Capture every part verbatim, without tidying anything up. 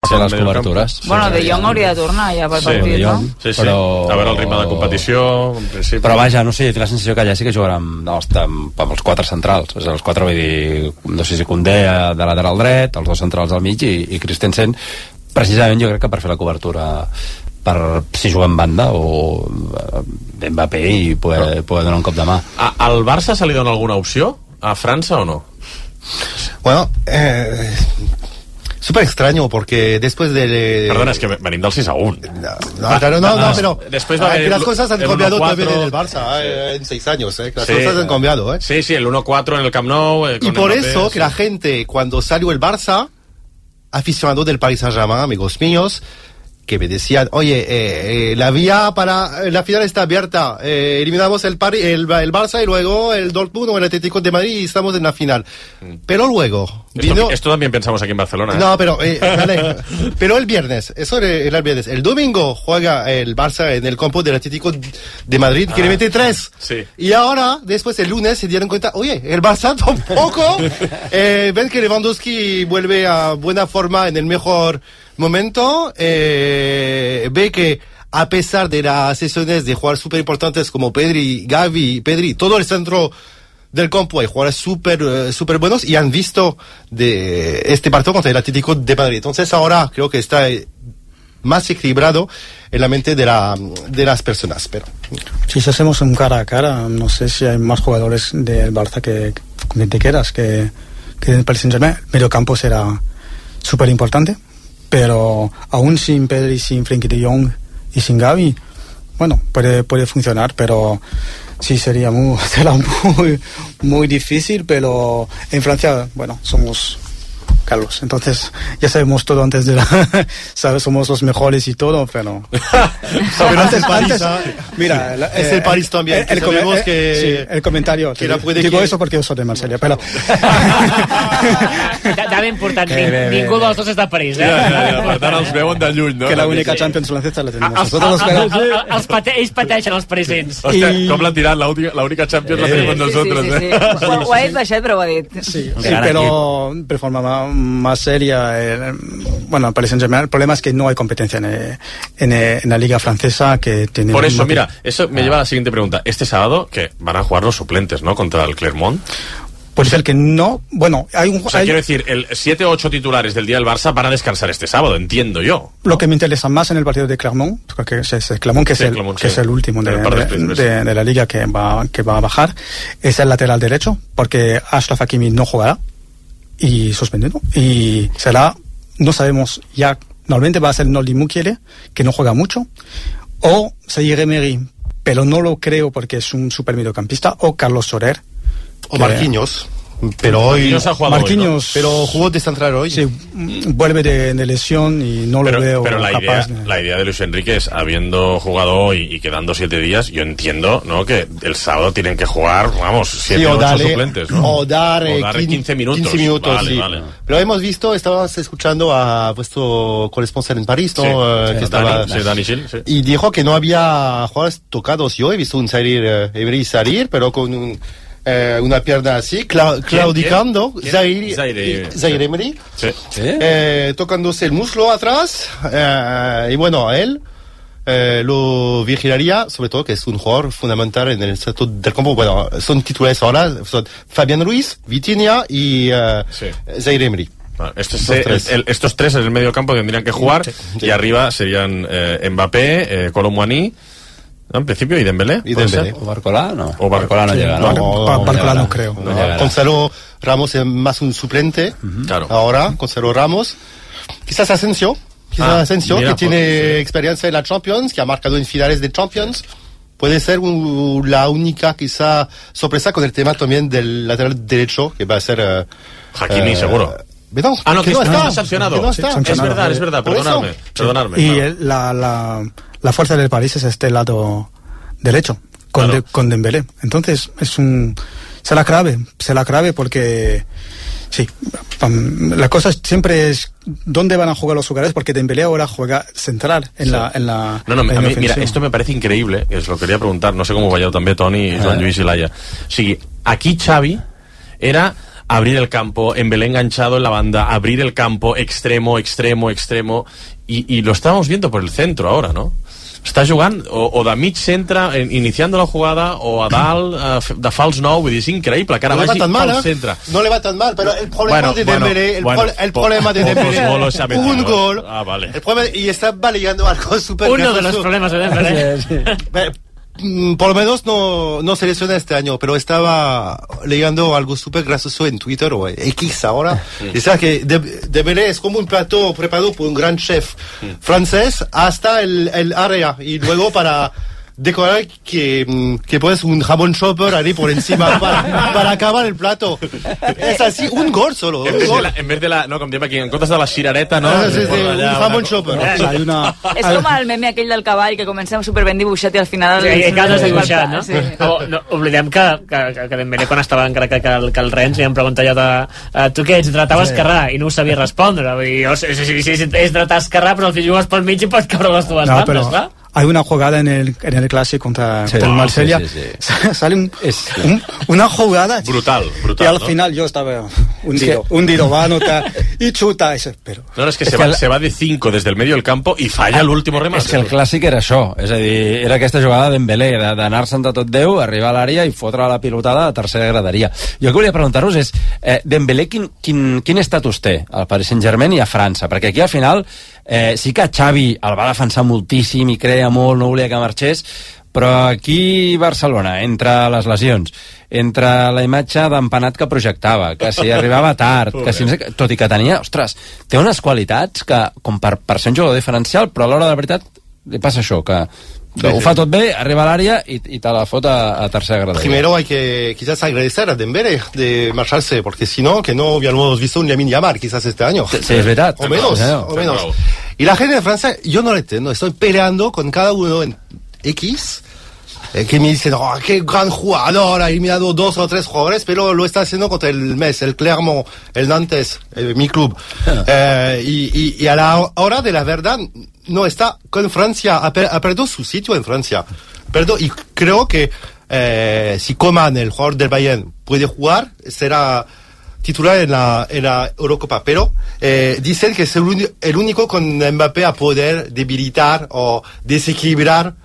ser les cobertures. Bueno, De Jong hauria de tornar ja pel sí, partit, no? Sí, sí. Però... a veure el ritme de competició, en principi. Però vaja, no sé, tinc la sensació que allà sí que jugarà amb, no, amb, amb els quatre centrals. És els quatre, vull dir, no sé si Koundé de lateral dret, els dos centrals al mig i, i Christensen, precisament jo crec que per fer la cobertura, per si juga en banda o Mbappé i poder, no. poder donar un cop de mà. A, al Barça se li dona alguna opció? A França o no? Bueno, eh... súper extraño porque después de... Perdona, es que venim del seis a uno. No, no, claro, no, no, pero después va a eh, las cosas han cambiado también en el Barça sí. eh, en seis años, eh, las sí. cosas han cambiado. Eh. Sí, sí, el uno cuatro en el Camp Nou. Eh, y por Mbappé, eso sí. que la gente, cuando salió el Barça, aficionados del Paris Saint-Germain, amigos míos, que me decían, oye, eh, eh, la vía para la final está abierta, eh, eliminamos el, Paris, el, el Barça y luego el Dortmund o el Atlético de Madrid y estamos en la final. Mm. Pero luego... Esto, vino... esto también pensamos aquí en Barcelona. ¿eh? No, pero, eh, dale, pero el viernes, eso era el viernes. El domingo juega el Barça en el campo del Atlético de Madrid, ah, que le mete tres. Sí. Y ahora, después el lunes, se dieron cuenta, oye, el Barça tampoco. eh, ven que Lewandowski vuelve a buena forma en el mejor momento, eh, ve que a pesar de las sesiones de jugadores súper importantes como Pedri, Gavi, Pedri, todo el centro del campo hay jugadores súper uh, super buenos y han visto de este partido contra el Atlético de Madrid. Entonces ahora creo que está más equilibrado en la mente de, la, de las personas. Pero si hacemos un cara a cara, no sé si hay más jugadores del Barça que, que te quieras, que, que en el Paris Saint-Germain. Medio campo será súper importante. Pero aún sin Pedri, sin Frenkie de Jong y sin Gavi, bueno, puede, puede funcionar, pero sí sería muy, será muy, muy difícil, pero en Francia, bueno, somos Carlos, entonces ya sabemos todo antes de la... sabes, somos los mejores y todo, pero... pero antes, antes, mira, sí, es eh, el París también, el, que sabemos el, que... Sí, el comentario, que la puede digo que... eso porque yo soy de Marsella, pero... També important, eh, bé, bé, ningú dels dos és de París, eh? Ja, ja, ja, per tant els veuen de lluny, no? Que la única Champions francesa la tenemos els, nosotros. els, els, els, els pate, ells pateixen els presents. Hòstia, I... com l'han tirat, l'única Champions la tenemos nosotros, sí, sí, sí, sí. eh? Ho, ho ha dit baixet, però ho ha dit. Sí, sí, pero de forma más, más seria, eh, bueno, Paris Saint-Germain, el problema es que no hay competencia en, eh, en, eh, en la liga francesa que tiene... Por eso, mira, eso me lleva a la siguiente pregunta. Este sábado, que van a jugar los suplentes, ¿no? Contra el Clermont. Puede ser que no, bueno, hay un... O sea, hay... quiero decir, el siete o ocho titulares del día del Barça van a descansar este sábado, entiendo yo. ¿No? Lo que me interesa más en el partido de Clermont, porque es, es Clermont, que, sí, es, el, Clermont, que sí. es el último de, de, de, de la liga que va, que va a bajar, es el lateral derecho, porque Achraf Hakimi no jugará, y suspendido, y será, no sabemos ya, normalmente va a ser Noldi Mukiele, que no juega mucho, o Zaire Emery, pero no lo creo porque es un super mediocampista, o Carlos Soler, o Marquinhos, pero hoy Marquinhos, ha jugado Marquinhos hoy, ¿no? pero jugó de central hoy. Sí, vuelve de, de lesión y no pero, lo veo pero la capaz. Idea, de... la idea de Luis Enrique es, habiendo jugado hoy y quedando siete días, yo entiendo, ¿no? Que el sábado tienen que jugar, vamos, siete o ocho suplentes, ¿no? O dar, o dar quince minutos. quince minutos, vale, sí. Vale. Pero hemos visto, estabas escuchando a vuestro corresponsal en París, ¿no? Sí, uh, sí, que sí, estaba, Dani, sí, Dani Gil, sí. Y dijo que no había jugadores tocados. Yo he visto un Zaire Emery salir, pero con un... Eh, una pierna así, cla claudicando, Zaire, Zaire, Zaire Emery, sí. eh, tocándose el muslo atrás, eh, y bueno, a él eh, lo vigilaría, sobre todo que es un jugador fundamental en el sector del campo. Bueno, son titulares ahora, son Fabián Ruiz, Vitinha y eh, sí. Zaire Emery. Bueno, estos, tres. El, el, estos tres en el medio campo tendrían que jugar, sí, sí. Y arriba serían eh, Mbappé, eh, Colomboani, ¿no? En principio, ¿y Dembélé? ¿Y Dembélé? ¿O Barcolá? No. O Barcolá no sí, llega, ¿no? no, no Barcolá no creo. No, no. Gonzalo Ramos es más un suplente. Uh-huh. Claro. Ahora, Gonzalo Ramos. Quizás Asensio. Quizás ah, Asensio, mira, que tiene sí. experiencia en la Champions, que ha marcado en finales de Champions. Puede ser un, la única, quizá, sorpresa con el tema también del lateral derecho, que va a ser... Uh, Hakimi, uh, seguro. No, ah, no, que, que no está, está, sancionado. Que no está. Sí, sancionado. Es verdad, es verdad, perdonadme. perdonadme y claro. el, la, la, la fuerza del París es este lado derecho, con, claro. de, con Dembélé. Entonces, es un... Se la clave, se la clave porque... Sí, la cosa siempre es dónde van a jugar los jugadores, porque Dembélé ahora juega central en sí. la en la No, no, en a mí, la mira, esto me parece increíble, os lo quería preguntar, no sé cómo vayáis también Toni, Joan Lluís y Laia. O sigui, aquí Xavi era abrir el campo, Embelé enganchado en la banda, abrir el campo, extremo, extremo, extremo, y, y lo estábamos viendo por el centro ahora, ¿no? Està jugant o, o de mig centre, iniciando la jugada, o a dalt, uh, de fals nou, vull dir, és increïble, que ara no vagi mal, pel eh? centre. No le va tan mal, pero el problema bueno, de Dembélé, bueno, el, bueno, pro, el problema de Dembélé, un gol, ah, vale. el problema, y está validando algo súper Uno de los problemas de Dembélé. Sí, sí. Por lo menos no, no se lesiona este año, pero estaba leyendo algo súper gracioso en Twitter o X ahora. Decía que Dembélé es como un plato preparado por un gran chef francés hasta el, el área, y luego para decorar que, que pones un jamón chopper ahí por encima para, para acabar el plato. Es así, un gol solo. En un vez, gol. de la, en vez de la... No, com diem aquí, en comptes de la xirareta, no? Ah, sí, sí, Por un allà, jamón una- chopper. Eh, hay una, És com el meme aquell del cavall que comença superben dibuixat i al final... Sí, que cada dibuixat, no? Sí. No, no, oblidem que, que, que Dembélé, quan estava encara que, que, el, que el Rennes, li han preguntat allò de uh, tu què ets, dretà o esquerrà? I no ho sabia respondre. Vull dir, o sigui, si, si, si és dretà esquerrà, però si jugues pel mig i pots caure les dues no, bandes, pero clar? hay una jugada en el, en el clásico contra, Sí. contra el Oh, Marsella. sí, sí, sí. Sale un, Es- un- una jugada Brutal, y brutal, al ¿no? final yo estaba hundido, hundido, va a anotar y chuta ese, pero No, no, és que, És se, que va, el- se va de cinco des del medio del campo i falla l'últim remate. És que el clàssic era això, és a dir, era aquesta jugada de Dembélé, de- d'anar-se'n de tot Déu, arribar a l'àrea i fotre la pilotada a tercera graderia. Jo el que volia preguntar-vos és, eh, Dembélé quin, quin, quin estatus té al Paris Saint-Germain i a França? Perquè aquí al final eh, sí que Xavi el va defensar moltíssim i creia molt, no volia que marxés, però aquí Barcelona, entre les lesions, entre la imatge d'empanat que projectava, que si arribava tard, que si no sé, què, tot i que tenia, ostres, té unes qualitats que, com per, per ser un jugador diferencial, però a l'hora de la veritat li passa això, que Sí, ho sí. fa tot bé, arriba a l'àrea i, i te la fot a, a tercera graderia. Primero hay que quizás agradecer a Dembélé de marcharse, porque si no, que no hubiéramos visto un Lamine Yamal quizás este año. Sí, és veritat. O menos, Sí, o menos. Bravo. Y la gente de Francia, yo no lo entiendo, estoy peleando con cada uno en X, eh, que me dicen, oh, qué gran jugador, ha eliminado dos o tres jugadores, pero lo está haciendo contra el Metz, el Clermont, el Nantes, eh, mi club. Eh, y, y, y a la hora de la verdad, no está con Francia, ha, per- ha perdido su sitio en Francia. Perdió, y creo que eh, si Coman, el jugador del Bayern, puede jugar, será titular en la, en la Eurocopa, pero eh, dicen que es el, uni- el único con Mbappé a poder debilitar o desequilibrar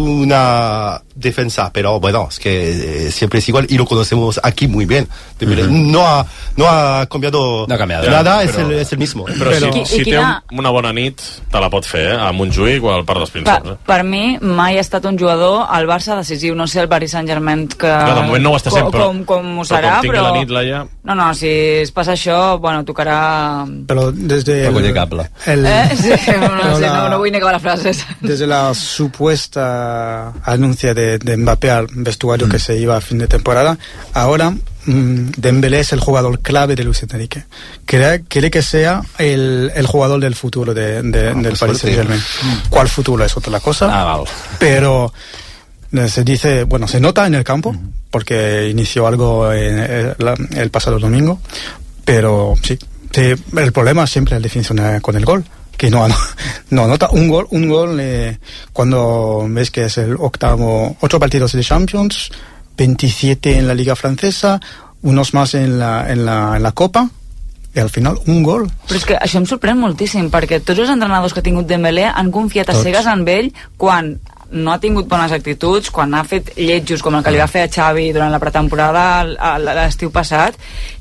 una defensa, pero bueno, es que eh, siempre es igual y lo conocemos aquí muy bien. Uh-huh. No ha, no ha cambiado No ha cambiado. nada, Ja, es, però- el, es el mismo. Però, Però- si, I- si i té quina- un, una bona nit, te la pot fer, eh? A Montjuïc o al Parc dels Per, Prínceps. Eh? per mi mai ha estat un jugador al Barça decisiu, no sé el Paris Saint-Germain que... Clar, de moment no ho està sent, com, però- com, com ho però serà, com tingui però... la nit, Laia- No, no, si es passa això, bueno, tocarà... pero desde Paco el, de Capla. el- Eh? Sí, no, Pero sé, la- no, no vull ni acabar les frases. desde la supuesta anuncia de, de Mbappé al vestuario que se iba a fin de temporada, ahora mm, Dembélé es el jugador clave de Luis Enrique. Quiere, quiere que sea el, el jugador del futuro de, de- del pues Paris suerte. Saint-Germain. ¿Cuál futuro es otra cosa? Ah, val. Pero eh, se dice, bueno, se nota en el campo, porque inició algo en el, la- el pasado domingo, pero sí, sí, el problema siempre es la definición eh, con el gol, que no, ano- no anota un gol, un gol eh, cuando ves que es el octavo, ocho partidos de Champions, veintisiete en la Liga Francesa, unos más en la, en la, en la Copa, i al final un gol. Però és que això em sorprèn moltíssim, perquè tots els entrenadors que ha tingut Dembélé han confiat a Tots. cegues en ell quan no ha tingut bones actituds, quan ha fet lletjos com el que li va fer a Xavi durant la pretemporada l- a l'estiu passat,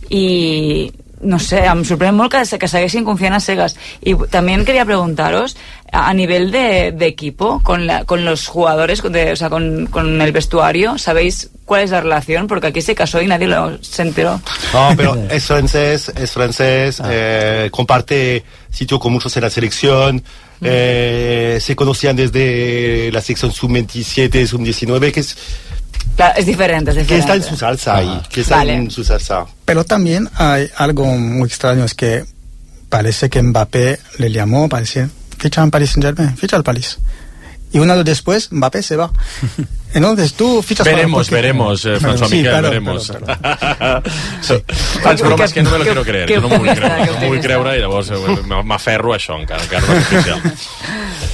i no sé, em sorprèn molt que, se- que segueixin confiant a cegues. Y también quería preguntaros, a, a nivel de, de equipo, con, la, con los jugadores, con de, o sea, con, con el vestuario, ¿sabéis cuál es la relación? Porque aquí se casó y nadie lo se enteró. No, pero es francés, es francés, eh, comparte sitio con muchos en la selección, eh, se conocían desde la sección sub veintisiete, sub diecinueve, que es, Claro, es diferente, es que diferente. está en su salsa ahí, que está Vale. en su salsa. Pero también hay algo muy extraño, es que parece que Mbappé le llamó para decir, ficha en Paris Saint-Germain, ficha al París. Y un año después, Mbappé se va. Entonces tú fichas Veremos, para... veremos, eh, Bueno, François sí, Miquel, claro, veremos. claro, Faig bromes que no me lo Que- quiero creer, que jo no m'ho vull optimista, creure, que no m'ho vull optimista. creure i llavors eh, m'aferro a això encara, encara no és oficial.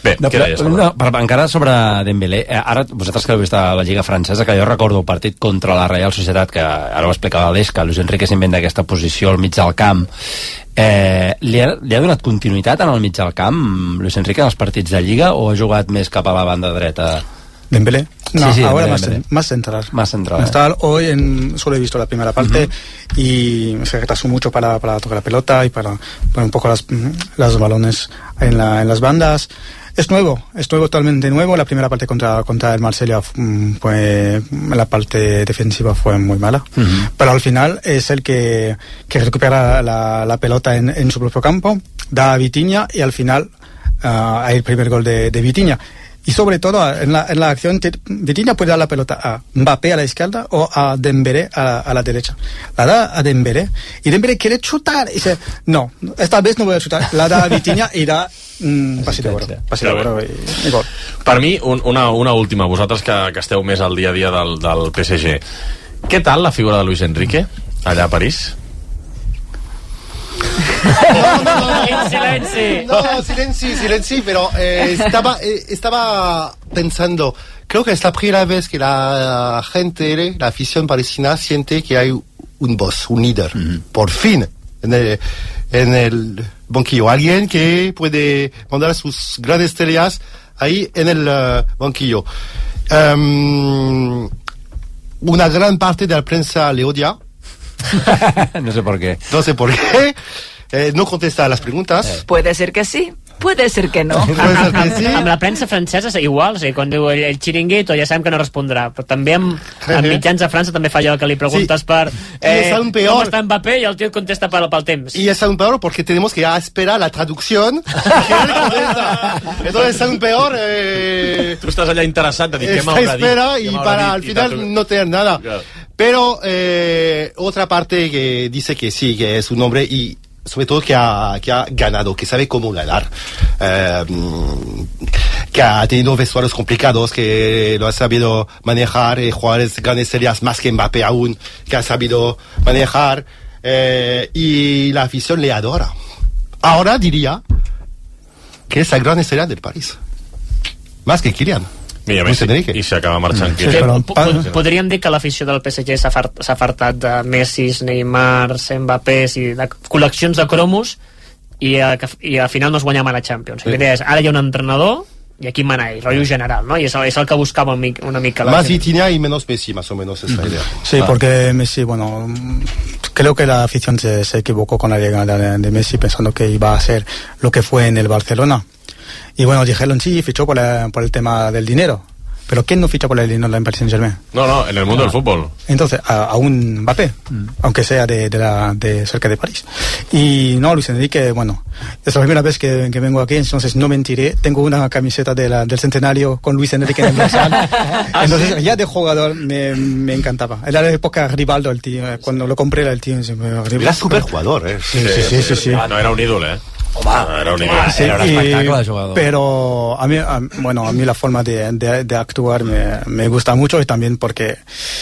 Bé, no, què però, deies? no, per, encara sobre Dembélé, eh, ara vosaltres que heu vist a la Lliga Francesa, que jo recordo el partit contra la Real Societat, que ara ho explicava l'Eix, que Luis Enrique s'inventa aquesta posició al mig del camp, eh, li, ha, li ha donat continuïtat en el mig del camp Luis Enrique en els partits de Lliga, o ha jugat més cap a la banda dreta? Dembélé. No, sí, sí, ahora Dembélé. más, más central. Más central. Más central. Hoy en, solo he visto la primera parte uh-huh. y se retrasó mucho para, para tocar la pelota y para poner un poco las, los balones en, la, en las bandas. Es nuevo, es nuevo, totalmente nuevo. La primera parte contra, contra el Marsella fue, la parte defensiva fue muy mala, uh-huh. pero al final es el que, que recupera la, la pelota en, en su propio campo, da a Vitinha y al final uh, hay el primer gol de, de Vitinha. Y sobre todo en la, en la acción Vitinha puede dar la pelota a Mbappé a la izquierda o a Dembélé a, a la derecha. La da a Dembélé y Dembélé quiere chutar y dice no, esta vez no voy a chutar. La da a Vitinha i da mm, passi d'oro, passi d'oro i, i gol. Per mi, un, una, una última, vosaltres que, que esteu més al dia a dia del, del P S G, què tal la figura de Luis Enrique allà a París? No, no, no, En silenci. No, silenci, silenci, pero eh, estaba, eh, estaba pensando, creo que es la primera vez que la gente, la afición parisina, siente que hay un boss, un líder, mm-hmm. por fin, en el, en el banquillo. Alguien que puede mandar sus grandes estrellas ahí en el uh, banquillo. Um, una gran parte de la prensa le odia. No sé por qué. No sé por qué. Eh, no contesta a las preguntas. Puede ser que sí, puede ser que no. Puede ser que sí. Amb la premsa francesa és igual, o sigui, quan diu el, el xiringuito ja sabem que no respondrà, però també amb, amb mitjans de França també fa allò que li preguntes sí. per eh, com està Mbappé i el tio et contesta pel, pel temps. Y es aún peor porque tenemos que esperar la traducción. Entonces es aún peor. Eh, tu estàs allà interessat de dir què esta m'haurà dit. espera y para dit, al final tu... no tener nada. Claro. Pero eh, otra parte que dice que sí, que es un hombre y sobre todo que ha, que ha ganado, que sabe cómo ganar, eh, que ha tenido vestuarios complicados, que lo ha sabido manejar, eh, jugadores grandes series más que Mbappé aún, que ha sabido manejar, eh, y la afición le adora. Ahora diría que es la gran estrella del París, más que Kylian. Mira, Messi, i s'acaba marxant. Sí, però, podríem dir que l'afició del P S G s'ha fart, fartat de Messi, Neymar, Mbappé, i de col·leccions de cromos i, a, i al final no es guanya mai la Champions. Sí. L'idea és, ara hi ha un entrenador y aquí mana ell, rotllo general, ¿no? Y es, es el que buscaba una mica. Más Vitinha y menos Messi, más o menos es la idea. Sí, ah. porque Messi, bueno, creo que la afición se, se equivocó con la llegada de, de Messi pensando que iba a ser lo que fue en el Barcelona. Y bueno, dijeron sí, fichó por, la, por el tema del dinero. Pero ¿quién no ficha por el dinero en Paris Saint-Germain? No, no, en el mundo no. del fútbol. Entonces, a, a un Mbappé, mm. aunque sea de, de, la, de cerca de París. Y no, Luis Enrique, bueno, es la primera vez que, que vengo aquí, entonces no mentiré. Tengo una camiseta de la, del centenario con Luis Enrique en el dorsal. Entonces, ya de jugador me, me encantaba. Era la época Rivaldo, el tío. Cuando lo compré era el tío. Era súper jugador, ¿eh? Sí, sí, sí. sí, sí. Ah, no, era un ídolo, ¿eh? Home, era un, sí, era un espectacle de jugador. Pero a mí, a, bueno, a mí la forma de, de, de actuar me, me gusta mucho y también porque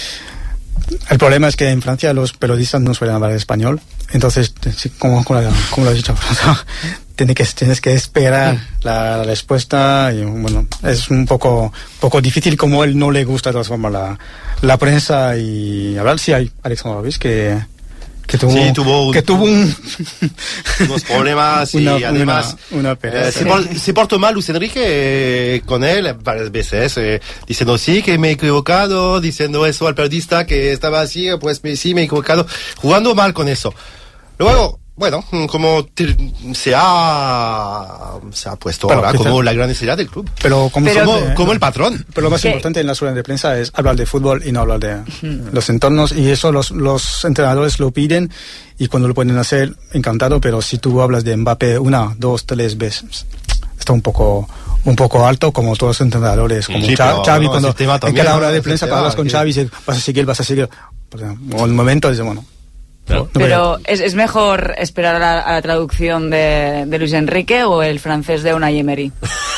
el problema es que en Francia los periodistas no suelen hablar español. Entonces, como, como, como lo has dicho, tienes que, tienes que esperar la, la respuesta y bueno, es un poco, poco difícil como él no le gusta de todas formas la, la prensa y hablar. Sí hay Alexandre Davis que... que tuvo, sí, tuvo, un, que tuvo un, unos problemas y una, además una, una eh, se, por, se portó mal Luis Enrique eh, con él varias veces eh, diciendo sí que me he equivocado, diciendo eso al periodista que estaba así, pues me, sí me he equivocado, jugando mal con eso. Luego bueno, como te, se ha se ha puesto pero, ahora como la gran estrella del club. Pero como, pero como, de, como el patrón. Pero lo más ¿Qué? importante en la rueda de prensa es hablar de fútbol y no hablar de uh-huh. los entornos. Y eso los, los entrenadores lo piden y cuando lo pueden hacer, encantado. Pero si tú hablas de Mbappé una, dos, tres veces, está un poco un poco alto, como todos los entrenadores. Como sí, Xavi, Xavi no, cuando en cada hora de prensa tema, hablas con que... Xavi y dices, vas a seguir, vas a seguir. Pues, en el momento dice, bueno... No, pero ¿es, ¿es mejor esperar a la, a la traducción de, de Luis Enrique o el francés de Unai Emery?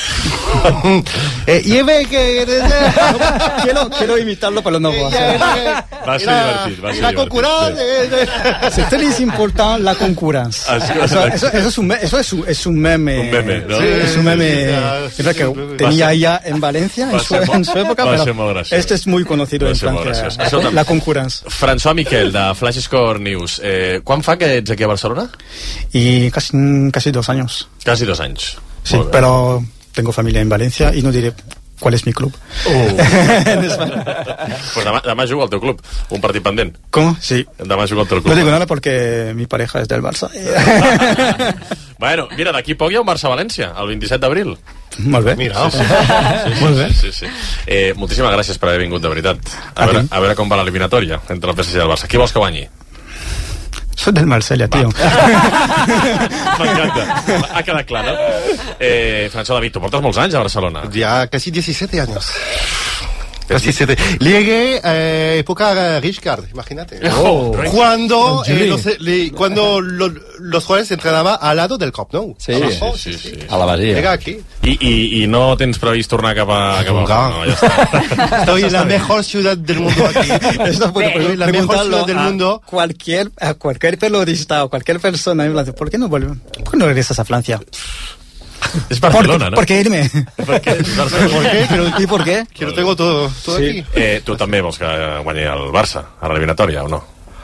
eh, y ve que... quiero, quiero imitarlo, pero no puedo hacer. Va ser divertit, va ser la divertit. concurrència... C'est très important la concurrencia. Eso, eso, eso, es un, me- eso es, un, es un meme. Un meme, ¿no? Sí, es un meme Sí, creo que Va tenía ser- ella en Valencia va en su, ser molt- en su época, va pero ser molt graciós. este es muy conocido Va en ser molt Francia. graciós. Escolta'm. La concurrencia. François Miquel, de Flash Score News. Eh, quan fa que ets aquí a Barcelona? Y casi, casi dos años. Quasi dos anys. Sí, Molt bé. pero tengo familia en Valencia y no diré cuál es mi club. En España. Pues demà, demà juga al teu club. Un partit pendent. ¿Cómo? Sí. Demà juga al teu No club. digo nada porque mi pareja es del Barça. Bueno, mira, d'aquí poc hi ha un Barça-València, el vint-i-set d'abril. Molt bé. Mira, Sí, sí, sí, Molt bé. sí, sí. Eh, moltíssimes gràcies per haver vingut, de veritat. A A veure, ti. a veure com va l'eliminatòria entre el P S G i el Barça. Qui vols que guanyi? Soy del Marsella, tío. M'encanta. Ha quedat clar, no? Eh, François David, tu portes molts anys a Barcelona. ya casi diecisiete años. Casi siete. Llegué eh, época Rijkaard, imagínate. Oh. Cuando, eh, Juli. los, le- cuando lo- los jugadores entrenaban al lado del Camp Nou. Sí, Abajo, sí, sí. a la Basia. Llega aquí. I, i, I no tens previst tornar cap a... Cap a... Nunca. No, ja està. Estoy en la mejor ciudad del mundo aquí. Esto puede Soy la mejor preguntarlo ciudad del a mundo. cualquier, a cualquier periodista o cualquier persona en Francia. ¿Por qué no vuelves? ¿Por qué no regresas a Francia? És Barcelona, no? ¿Por qué irme? Per què? És Barcelona. ¿Por qué? Pero, ¿Y por qué? que lo tengo todo, todo Sí. aquí. Eh, tu també vols que guanyi el Barça a l'eliminatòria, o no?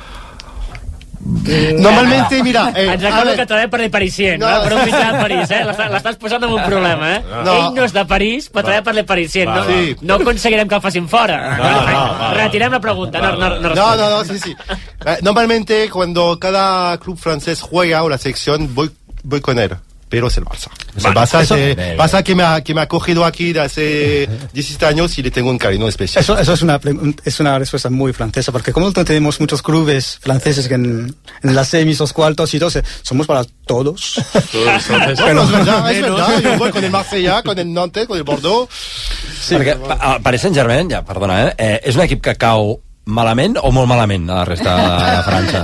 Normalmente, mira, eh, Ens a recordo ver, que treballa per Parisien, no. No. per un mitjà de París, eh? L'està- L'estàs posant en un problema, eh? No. Ell no és de París, però treballa per Le Parisien. Va, No, sí. no aconseguirem que el facin fora. No, no, va. Retirem la pregunta. No, no, no, no, responc. no, no, sí, sí. Eh, normalmente, cuando cada club francés juega o la sección, voy, voy con él. Pero es el Barça. Es el Vale. Barça, Eso- es el Barça que me, ha, que me ha cogido aquí de hace diecisiete años y le tengo un cariño especial. Eso, eso es, una, pre- es una respuesta muy francesa, porque como no tenemos muchos clubes franceses que en, en las semis, los cuartos y doce, somos para todos. Tu ets francès? Bueno, es verdad, es verdad. Yo voy con el Marsella, con el Nantes, con el Bordeaux. Sí, perquè pa- el Paris Saint-Germain, ja, perdona, eh, eh, és un equip que cau malament o molt malament a la resta de França?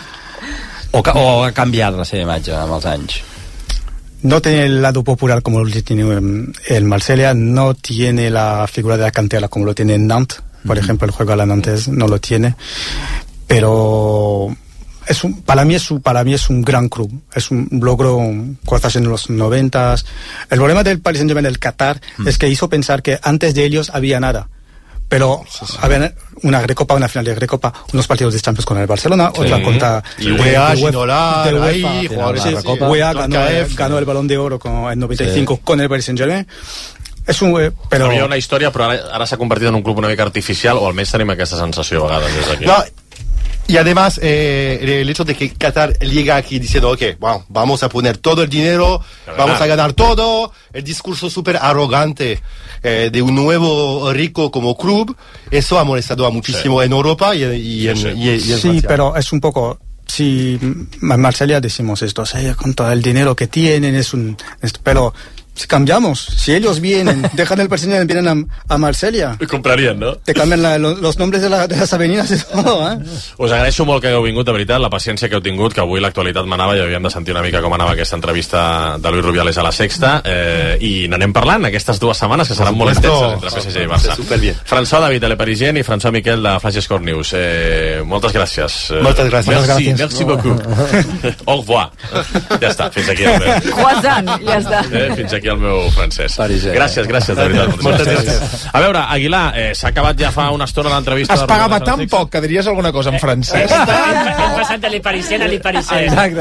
O, ca- o ha canviat la seva imatge amb els anys? No tiene el lado popular como lo tiene um, el Marsella, no tiene la figura de la cantera como lo tiene en Nantes, por Mm. ejemplo, el juego a la Nantes no lo tiene, pero es un, para mí es un, para mí es un gran club, es un logro cosas en los noventas. El problema del Paris Saint-Germain del Qatar Mm. es que hizo pensar que antes de ellos había nada. Pero había una Recopa, una final de Recopa, unos partidos de Champions con el Barcelona, otra contra Y de- UEFA, de Ginola, de UEFA. ahí, jugadores Sí, de sí, Recopa. UEFA ganó, K F. ganó el Balón de Oro con, en noventa y cinco con el Paris Saint-Germain. Es un... eh, Pero... Havia una història, però ara, ara s'ha convertit en un club una mica artificial, o almenys tenim aquesta sensació a vegades des d'aquí. No, y además, eh, el hecho de que Qatar llega aquí diciendo, ok, bueno, vamos a poner todo el dinero, vamos a ganar todo, el discurso súper arrogante eh, de un nuevo rico como club, eso ha molestado a muchísimo en Europa y, y, en, Sí, sí. y- y en Sí, Francia. pero es un poco... Si en Marsella decimos esto, sí, con todo el dinero que tienen, es un... es- pero si cambiamos, si ellos vienen, dejan el Paris Saint-Germain, vienen a, a Marsella, Comprarien, no? te cambian la- lo- los nombres de, la- de las avenidas y todo, ¿eh? Us agraeixo molt que hagueu vingut, de veritat, la paciència que heu tingut, que avui l'actualitat manava i havíem de sentir una mica com anava aquesta entrevista de Luis Rubiales a la Sexta, eh, i n'anem parlant aquestes dues setmanes, que seran molt supuesto. intenses entre P S G i Barça. Superbien. François David, de Le Parisien, i François Miquel, de Flash Score News. Eh, moltes gràcies. Eh, Moltes gràcies. Merci, Gràcies. merci beaucoup. Au revoir. Ja està, fins aquí el meu, Croissant, ja està. eh, fins aquí el meu francès. Parisien. Gràcies, gràcies, de veritat. Moltes gràcies. A veure, Aguilar, eh, s'ha acabat ja fa una estona l'entrevista. Es de pagava Rubiales a la tan Sexta. poc que diries alguna cosa en francès. Hem, hem passat de l'Iparicien a l'Iparicien. Exacte.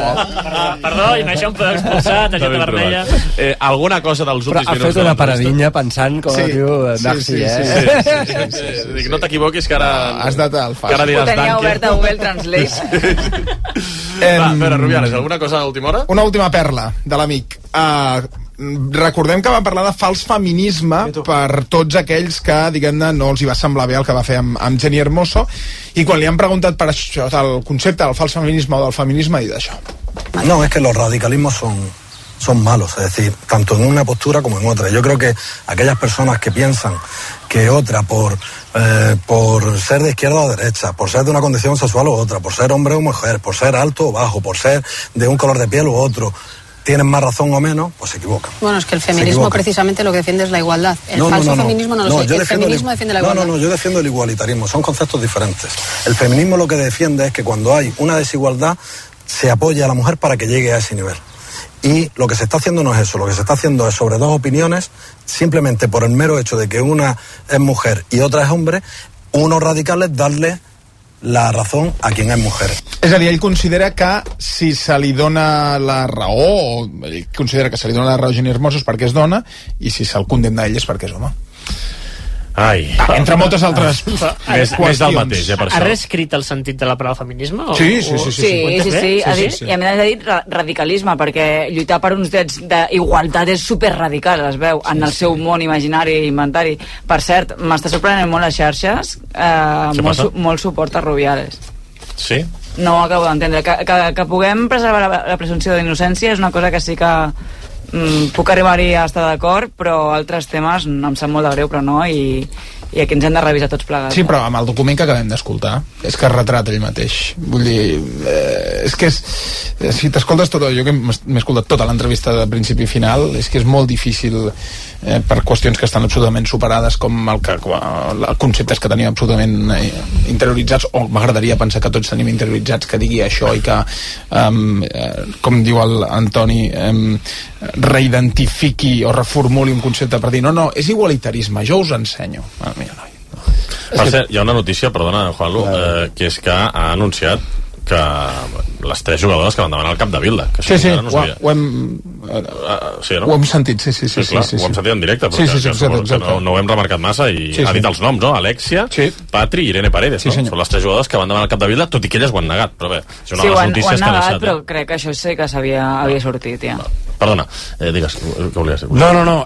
Perdó, perdó, i amb això em podeu expulsar, Està targeta ben vermella. trobat. Eh, alguna cosa dels Però últims ha minuts fet de una l'entrevista? paradinha pensant com Sí, sí, diu sí, Merci, sí, eh? sí, Sí, sí, sí. Dic, no t'equivoquis que ara... Has anat al fals. que ara Ho diràs tenia Danke. obert a Google Translate. Va, a veure, Rubiales, alguna cosa d'última hora? Una última perla de l'amic. Uh, recordem que vam parlar de fals feminisme per tots aquells que, diguem-ne, no els hi va semblar bé el que va fer amb, amb Jenny Hermoso, i quan li han preguntat per això, el concepte del fals feminisme o del feminisme, ha dit això. No, es que los radicalismos son, son malos, es decir, tanto en una postura como en otra. Yo creo que aquellas personas que piensan que otra, por, eh, por ser de izquierda o derecha, por ser de una condición sexual u otra, por ser hombre o mujer, por ser alto o bajo, por ser de un color de piel u otro, tienen más razón o menos, pues se equivocan. Bueno, es que el feminismo precisamente lo que defiende es la igualdad. El no, falso no, no, feminismo no, no lo sé. El feminismo el, defiende la no, igualdad. No, no, yo defiendo el igualitarismo. Son conceptos diferentes. El feminismo lo que defiende es que cuando hay una desigualdad se apoya a la mujer para que llegue a ese nivel. Y lo que se está haciendo no es eso, lo que se está haciendo es sobre dos opiniones, simplemente por el mero hecho de que una es mujer y otra es hombre, unos radicales darle la razón a quien és mujer. És a dir, ell considera que si se li dona la raó, o ell considera que se li dona la raó a Jenny Hermoso és perquè és dona, i si se'l condemna a ell és perquè és home. Ai. Entre moltes altres Però, més, més del mateix, eh, per ha això. reescrit el sentit de la paraula feminisme? O, Sí, sí, sí, sí, Sí, sí, sí, sí, ha dit, sí, sí. i a més ha dit ra- radicalisme, perquè lluitar per uns drets d'igualtat és superradical, es veu, en el seu món imaginari i inventari. Per cert, m'està sorprenent molt les xarxes, eh, Què molt, passa? su molt suport a Rubiales. Sí? No ho acabo d'entendre. Que, que, que puguem preservar la, la presumpció d'innocència és una cosa que sí que mm, puc arribar-hi a estar d'acord, però altres temes em sap molt de greu, però no, i, i aquí ens hem de revisar tots plegats. Sí, però amb el document que acabem d'escoltar és que retrata ell mateix. Vull dir, eh, és que és, eh, si t'escoltes tot, jo que m'he escoltat tota l'entrevista de principi i final, és que és molt difícil eh, per qüestions que estan absolutament superades, com el que, com el conceptes que tenim absolutament eh, interioritzats, o m'agradaria pensar que tots tenim interioritzats, que digui això i que, um, eh, com diu el Antoni, um, reidentifiqui o reformuli un concepte per dir, no, no, és igualitarisme, jo us ensenyo. Ah, mira, noi. Per cert, hi ha una notícia, perdona, Juanlu, eh, que és que ha anunciat que les tres jugadores que van demanar el cap de Vilda, que això Sí, sí, encara no ho, sabia. ho hem... Uh, sí, no? Ho hem sentit, sí, sí, sí. Sí, clar, sí, sí, ho hem sí. sentit en directe, Sí, perquè sí, sí, que, exacte, que exacte. no, no ho hem remarcat massa i Sí, ha sí. dit els noms, no? Alexia, Sí. Patri i Irene Paredes, Sí, no? senyor. Són les tres jugadores que van demanar el cap de Vilda, tot i que elles ho han negat, però bé, és una Sí, de ho les han, ho notícies han que ha negat, deixat. però crec que això sí que s'havia havia sortit, ja. Perdona, eh, digues, què volies dir? No, no, no,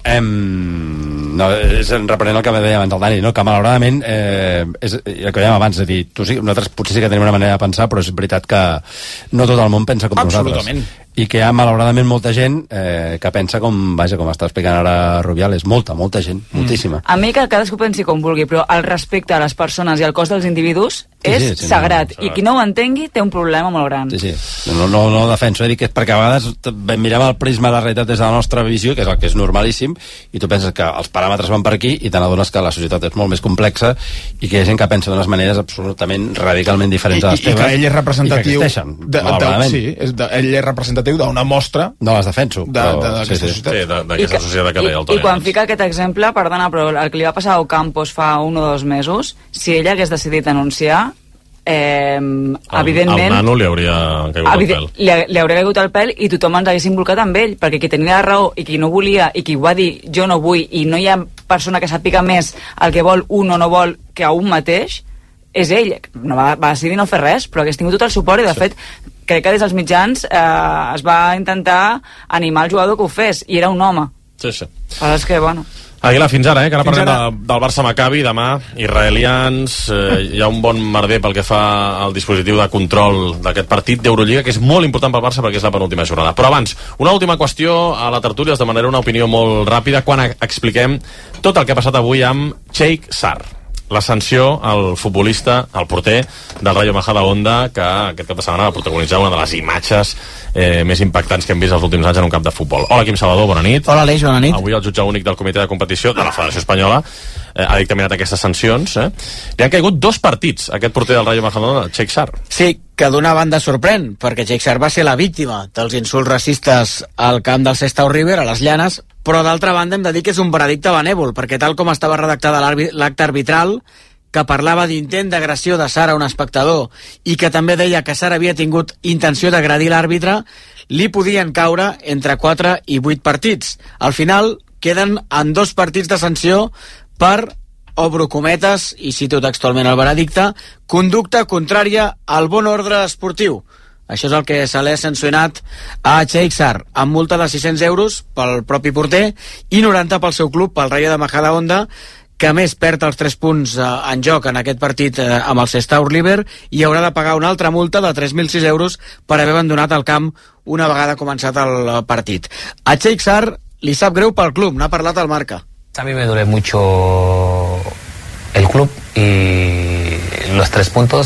em... no és reprenent el que deia abans el Dani, no? Que malauradament, eh, és, el que dèiem abans, és a dir, tu sí, nosaltres potser sí que tenim una manera de pensar, però és veritat que no tot el món pensa com Absolutament. nosaltres. I que hi ha malauradament molta gent eh, que pensa com, vaja, com està explicant ara Rubiales, molta, molta gent, Mm. moltíssima. A mi que cadascú pensi com vulgui, però el respecte a les persones i al cos dels individus Sí, és sí, sí, sagrat, no, i qui no ho entengui té un problema molt gran. Sí, sí, no, no, no ho defenso, he dit que és perquè a vegades t- mirem el prisma de la realitat des de la nostra visió, que és el que és normalíssim, i tu penses que els paràmetres van per aquí i te n'adones que la societat és molt més complexa i que hi ha gent que pensa d'unes maneres absolutament radicalment I, diferents a les i, i teves que ell és representatiu i que existeixen, de, de, malauradament. sí, és de, ell és representatiu d'una mostra No les defenso, de- però... de- d'aquesta sí, sí. societat. Sí, de- d'aquesta societat que i, deia el i Toni. quan abans. fica aquest exemple, perdona, però el que li va passar a Ocampos fa un o dos mesos, si ella hagués decidit denunciar, eh, El, evidentment... el nano li hauria caigut el Evident, pèl. li, li hauria caigut el pèl i tothom ens hagués involucrat amb ell, perquè qui tenia la raó i qui no volia i qui va dir jo no vull, i no hi ha persona que sàpiga més el que vol un o no vol que a un mateix, és ell. No va, va decidir no fer res, però hagués tingut tot el suport i de sí. fet crec que des dels mitjans eh, es va intentar animar el jugador que ho fes, i era un home. Sí, sí. Però és que, bueno... Aguilar, fins ara, eh? que ara Fins parlem ara. de, del Barça-Maccabi, demà, israelians, eh, hi ha un bon merder pel que fa al dispositiu de control d'aquest partit d'Eurolliga, que és molt important pel Barça perquè és la penúltima jornada. Però abans, una última qüestió a la tertúlia, us demanaré una opinió molt ràpida quan expliquem tot el que ha passat avui amb Sheikh Sarr. La sanció al futbolista, al porter del Rayo Majadahonda, que aquest cap de setmana va protagonitzar una de les imatges eh, més impactants que hem vist els últims anys en un camp de futbol. Hola, Quim Salvador, bona nit. Hola, Aleix, bona nit. Avui el jutge únic del comitè de competició de la Federació Espanyola eh, ha dictaminat aquestes sancions. Eh? Li han caigut dos partits a aquest porter del Rayo Majadahonda, Sheikh Sarr. Sí, que d'una banda sorprèn, perquè Sheikh Sarr va ser la víctima dels insults racistes al camp del Sestao River, a les Llanes, però d'altra banda hem de dir que és un veredicte benèvol, perquè tal com estava redactada l'acte arbitral, que parlava d'intent d'agressió de Sarr a un espectador i que també deia que Sarr havia tingut intenció d'agredir l'àrbitre, li podien caure entre quatre i vuit partits. Al final queden en dos partits de sanció per, obro cometes, i cito textualment el veredicte, conducta contrària al bon ordre esportiu. Això és el que se l'ha sancionat a Sheikh Sarr, amb multa de sis-cents euros pel propi porter i noranta pel seu club, pel Rayo de Majadahonda, que a més perd els tres punts eh, en joc en aquest partit eh, amb el Sestao River, i haurà de pagar una altra multa de tres mil sis euros per haver abandonat el camp una vegada començat el partit. A Sheikh Sarr li sap greu pel club, n'ha parlat al Marca. A mí me duele mucho el club y los tres puntos.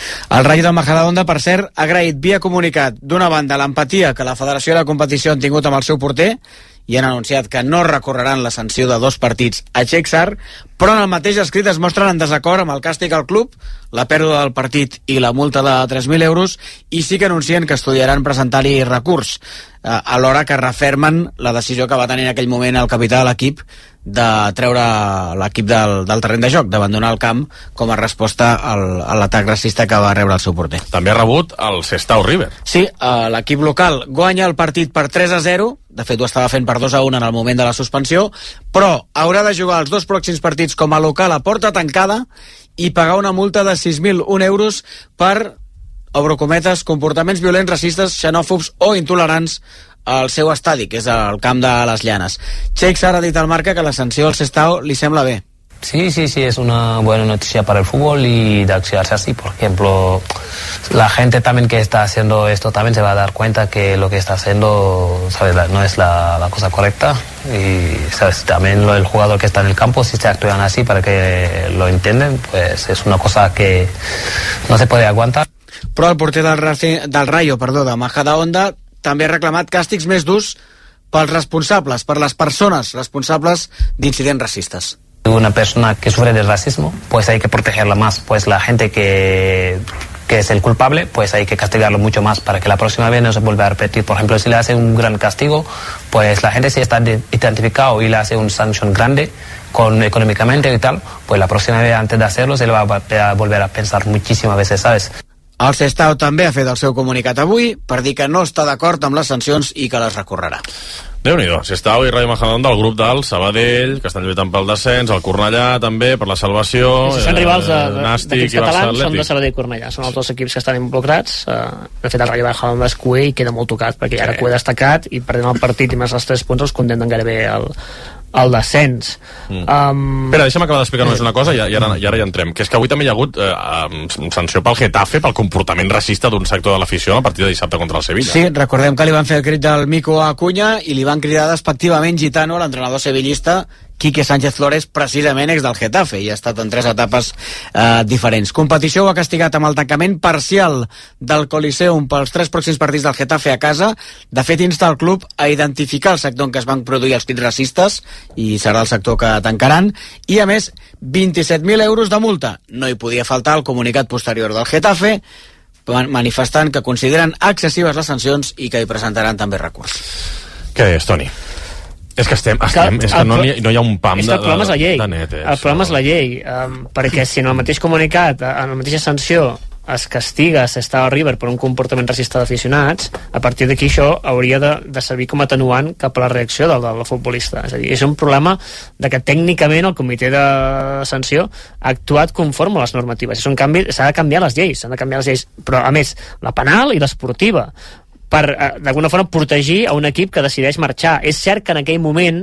El Rayo de Majadahonda, per cert, ha agraït via comunicat, d'una banda, l'empatia que la Federació i la competició han tingut amb el seu porter i han anunciat que no recorreran la sanció de dos partits a Cheikh, però en el mateix escrit es mostren en desacord amb el càstig al club, la pèrdua del partit i la multa de tres mil euros, i sí que anuncien que estudiaran presentar-hi recurs, eh, alhora que refermen la decisió que va tenir en aquell moment el capità de l'equip de treure l'equip del, del terreny de joc, d'abandonar el camp com a resposta al, a l'atac racista que va rebre el seu porter. També ha rebut el Sestao River. Sí, eh, l'equip local guanya el partit per tres a zero, de fet ho estava fent per dos a un en el moment de la suspensió, però haurà de jugar els dos pròxims partits com a local a porta tancada i pagar una multa de sis mil un euros per, obro cometes, comportaments violents, racistes, xenòfobs o intolerants al seu estadi, que és el camp de les Llanes. Cheikh ha dit al Marca que la sanció al Sestao li sembla bé. Sí, sí, sí, es una buena noticia para el fútbol y de accionarse así. Por ejemplo, la gente también que está haciendo esto también se va a dar cuenta que lo que está haciendo, ¿sabes? No es la, la cosa correcta. Y, ¿sabes? También lo, el jugador que está en el campo, si se actúan así para que lo entiendan, pues es una cosa que no se puede aguantar. Però el porter del, Raci, del Rayo, perdó, de Majadahonda, també ha reclamat càstigs més durs pels responsables, per les persones responsables d'incidents racistes. Una persona que sufre de racismo, pues hay que protegerla más. Pues la gente que, que es el culpable, pues hay que castigarlo mucho más para que la próxima vez no se vuelva a repetir. Por ejemplo, si le hace un gran castigo, pues la gente si está identificado y le hace un sanción grande, con, económicamente y tal, pues la próxima vez antes de hacerlo se le va a volver a pensar muchísimas veces, ¿sabes? El Sestao també ha fet el seu comunicat avui per dir que no està d'acord amb les sancions i que les recorrerà. Déu-n'hi-do, Sestao i Rayo Majadahonda, el grup del Sabadell, que estan lluitant pel descens, el Cornellà també, per la salvació, sí, són rivals de, de, Nàstic i catalans, són de Sabadell i Cornellà, són els dos equips que estan involucrats. De fet, el Rayo Majadahonda és cué i queda molt tocat, perquè ja era cué destacat i perdent el partit i més els tres punts els condemnen gairebé el, el descens. Mm. Um... Espera, deixa'm acabar d'explicar només una cosa i, i, ara, i ara ja entrem, que és que avui també hi ha hagut eh, sanció pel Getafe pel comportament racista d'un sector de l'afició a partir de dissabte contra el Sevilla. Sí, recordem que li van fer el crit del Mico a Acuña i li van cridar despectivament gitano a l'entrenador sevillista Quique Sánchez Flores, precisament ex del Getafe, i ha estat en tres etapes eh, diferents. Competició ho ha castigat amb el tancament parcial del Coliseum pels tres pròxims partits del Getafe a casa. De fet, insta el club a identificar el sector en què es van produir els crits racistes, i serà el sector que tancaran, i a més, vint-i-set mil euros de multa. No hi podia faltar el comunicat posterior del Getafe, manifestant que consideren excessives les sancions i que hi presentaran també recurs. Què és, Toni? És que estem, estem és que no, hi, no hi ha un pam de, de, de, de, de net. El problema és la llei, um, perquè si en el mateix comunicat, en la mateixa sanció, es castiga Sestao River per un comportament racista d'aficionats, a partir d'aquí això hauria de, de servir com a atenuant cap a la reacció del, del futbolista. És a dir, és un problema de que tècnicament el comitè de sanció ha actuat conforme a les normatives. És un canvi, s'ha de canviar les lleis, s'han de canviar les lleis, però a més, la penal i l'esportiva, per, d'alguna forma, protegir a un equip que decideix marxar. És cert que en aquell moment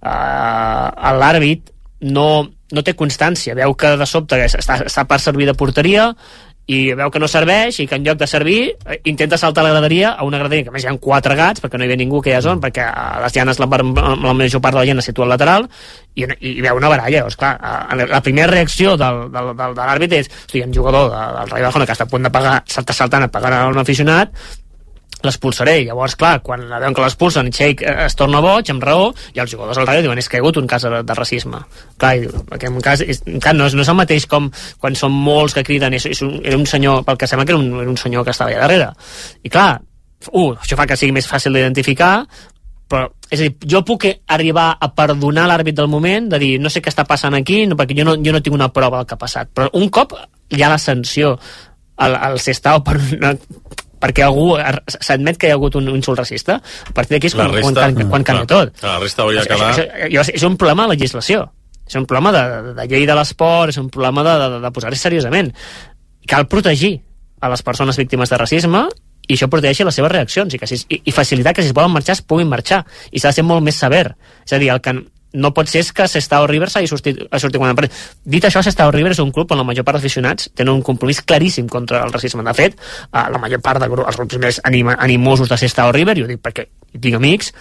eh, l'àrbit no, no té constància, veu que de sobte està, està per servir de porteria i veu que no serveix i que en lloc de servir intenta saltar la graderia a una graderia que més hi ha quatre gats perquè no hi ve ningú que hi ha zona, perquè a les llanes la, la major part de la llana es situa al lateral i, i veu una baralla. Llavors, clar, la primera reacció del, del, del, de l'àrbit és, hosti, hi ha un jugador del Rayo Majadahonda que està a punt de pagar, salta saltant a pagar a un aficionat, l'expulsaré. Llavors, clar, quan veuen que l'expulsen, Cheikh es torna boig, amb raó, i els jugadors del Rayo diuen, és que hi ha hagut un cas de, de racisme. Clar, i, perquè en un cas, és, clar, no, és, no és el mateix com quan són molts que criden, és, és un, era un senyor, pel que sembla que era un, era un senyor que estava allà darrere. I clar, uh, això fa que sigui més fàcil d'identificar, però, és a dir, jo puc arribar a perdonar l'àrbit del moment, de dir, no sé què està passant aquí, no, perquè jo no, jo no tinc una prova del que ha passat, però un cop hi ha la sanció al, al Sestao per una, perquè algú s'admet que hi ha hagut un insult racista, a partir d'aquí és quan, resta, quan, quan canvia tot. La resta hauria de quedar... És, és un problema de legislació, és un problema de, de llei de l'esport, és un problema de, de, de posar-hi seriosament. Cal protegir a les persones víctimes de racisme i això protegeixi les seves reaccions i, que si, i, i facilitar que si es volen marxar es puguin marxar, i s'ha de ser molt més sever. És a dir, el que no pot ser que Sestao River s'hagi sortit, sortit quan han... Dit això, Sestao River és un club on la major part dels aficionats tenen un compromís claríssim contra el racisme. De fet, la major part dels grups més anima, animosos de Sestao River, i ho dic perquè tinc amics,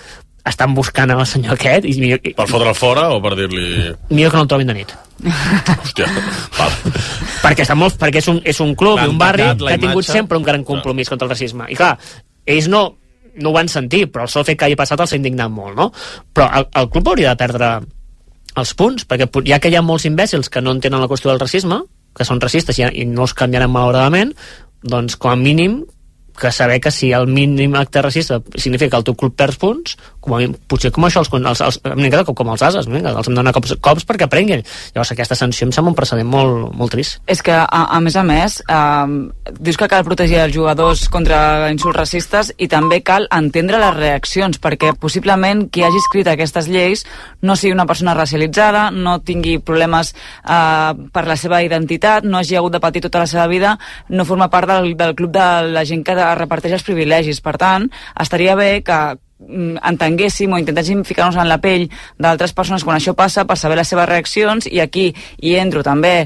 estan buscant el senyor aquest i, i, per fotre'l fora o per dir-li... millor que no el trobin de nit. Hòstia, val. perquè, està molt, perquè és, un, és un club i un barri tacat, que ha tingut imatge. sempre un gran compromís contra el racisme. I clar, ells no, no ho van sentir, però el sol fet que hagi passat els ha indignat molt, no? Però el, el club hauria de perdre els punts, perquè ja que hi ha molts imbècils que no entenen la qüestió del racisme, que són racistes i, i no els canviaran malauradament, doncs com a mínim que saber que si el mínim acte racista significa que el teu club perds punts, com a mínim, potser com això els, els, els, els, com els ases, vinga, els hem de donar cops, cops perquè aprenguin. Llavors aquesta sanció em sembla un precedent molt, molt trist. És que, a, a més a més, eh, dius que cal protegir els jugadors contra insults racistes i també cal entendre les reaccions, perquè possiblement qui hagi escrit aquestes lleis no sigui una persona racialitzada, no tingui problemes eh, per la seva identitat, no hagi hagut de patir tota la seva vida, no forma part del, del club de la gent que reparteix els privilegis. Per tant, estaria bé que entenguéssim o intentéssim ficar-nos en la pell d'altres persones quan això passa per saber les seves reaccions, i aquí hi entro també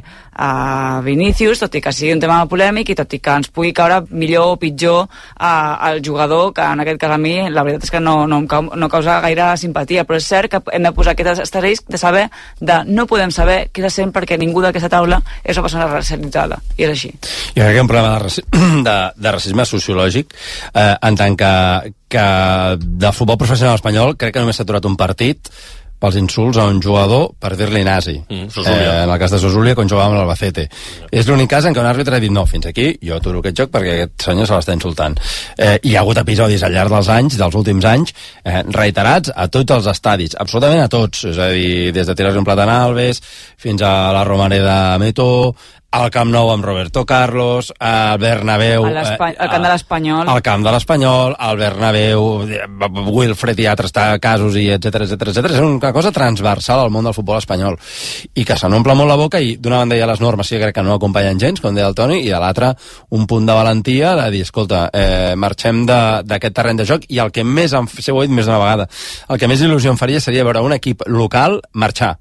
a Vinícius, tot i que sigui un tema polèmic i tot i que ens pugui caure millor o pitjor al jugador, que en aquest cas a mi la veritat és que no, no, no causa gaire simpatia, però és cert que hem de posar aquest asterisc de saber de no podem saber què se sent perquè ningú d'aquesta taula és una persona racialitzada, i és així. Jo crec que hi ha un problema de, raci de, de racisme sociològic eh, en tant que, que de futbol professional espanyol crec que només s'ha aturat un partit pels insults a un jugador per dir-li nazi. Mm, eh, en el cas de Sosúlia, quan jugava amb l'Albacete. Mm. És l'únic cas en què un àrbitre ha dit no, fins aquí, jo aturo aquest joc perquè aquest senyor se l'està insultant. Eh, hi ha hagut episodis al llarg dels anys, dels últims anys, eh, reiterats a tots els estadis, absolutament a tots. És a dir, des de tirar-li un plat en Alves fins a la Romareda Meto, al Camp Nou amb Roberto Carlos, al Bernabéu... Al eh, camp de l'Espanyol. Al camp de l'Espanyol, al Bernabéu, Wilfred i altres casos, i etcètera, etcètera, etcètera. És una cosa transversal al món del futbol espanyol. I que se n'omple molt la boca, i d'una banda hi ha les normes, sí, crec que no acompanyen gens, com deia el Toni, i de l'altra un punt de valentia de dir, escolta, eh, marxem d'aquest terreny de joc, i el que més, si ho he dit més d'una vegada, el que més il·lusió em faria seria veure un equip local marxar.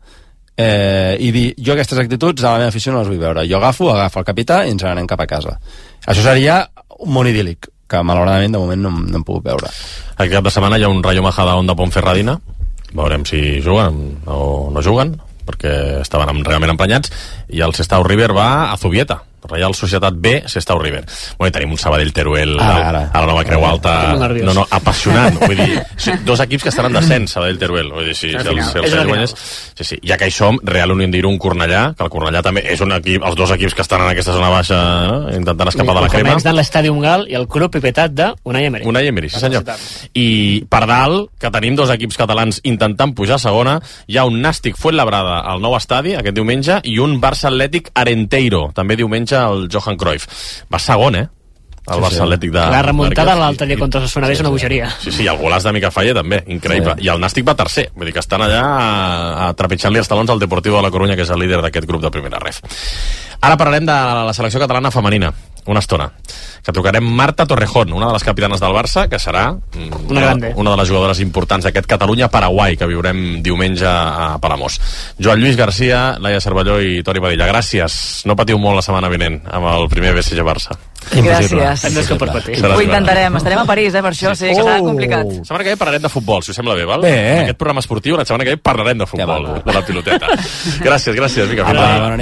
Eh, i dir, jo aquestes actituds de la meva afició no les vull veure, jo agafo, agafo el capità i ens anem cap a casa. Això seria un món idíl·lic que malauradament de moment no, no hem pogut veure. Aquest cap de setmana hi ha un Rayo Majadahonda Ponferradina, veurem si juguen o no juguen, perquè estaven realment emprenyats, i el Sestao River va a Zubieta, Real Societat B, Sestao River. Bueno, tenim un Sabadell Teruel ah, a, a la nova Creu Alta, no, no, apassionant. Vull dir, dos equips que estan en descens, Sabadell Teruel. Vull dir, si, si els, si els guanyes, sí, sí. Ja que hi som, Real Unión d'Irun Cornellà, que el Cornellà també és un equip, els dos equips que estan en aquesta zona baixa, no? Intentant escapar de la crema. Comença en l'Estadi Gal i el club propietat de Unai Emery. Unai Emery, sí senyor. I per dalt, que tenim dos equips catalans intentant pujar a segona, hi ha un Nàstic Fuenlabrada al nou estadi aquest diumenge i un Barça Atlètic Arenteiro, també diumenge al Johan Cruyff. Va segon, eh? El Barça Atlètic de... La remuntada a l'altre dia contra Osasuna B és una bogeria. Sí, sí, i el golàs de Mica Faller també, increïble. Sí. I el Nàstic va tercer, vull dir que estan allà a, a trepitjant-li els talons al Deportivo de la Corunya, que és el líder d'aquest grup de primera ref. Ara parlarem de la selecció catalana femenina, una estona, que trucarem Marta Torrejón, una de les capitanes del Barça, que serà una, grande. una de les jugadores importants d'aquest Catalunya-Paraguai, que viurem diumenge a Palamós. Joan Lluís Garcia, Laia Cervelló i Toni Padilla, gràcies. No patiu molt la setmana vinent amb el primer B S G Barça. Gràcies. No és que per patir. Ho intentarem, estarem a París, eh, per això, sí, que serà complicat. La setmana que ve parlarem de futbol, si us sembla bé, val? Bé. En aquest programa esportiu, la setmana que ve parlarem de futbol, de la piloteta. Gràcies, gràcies, Mica. Apa, bona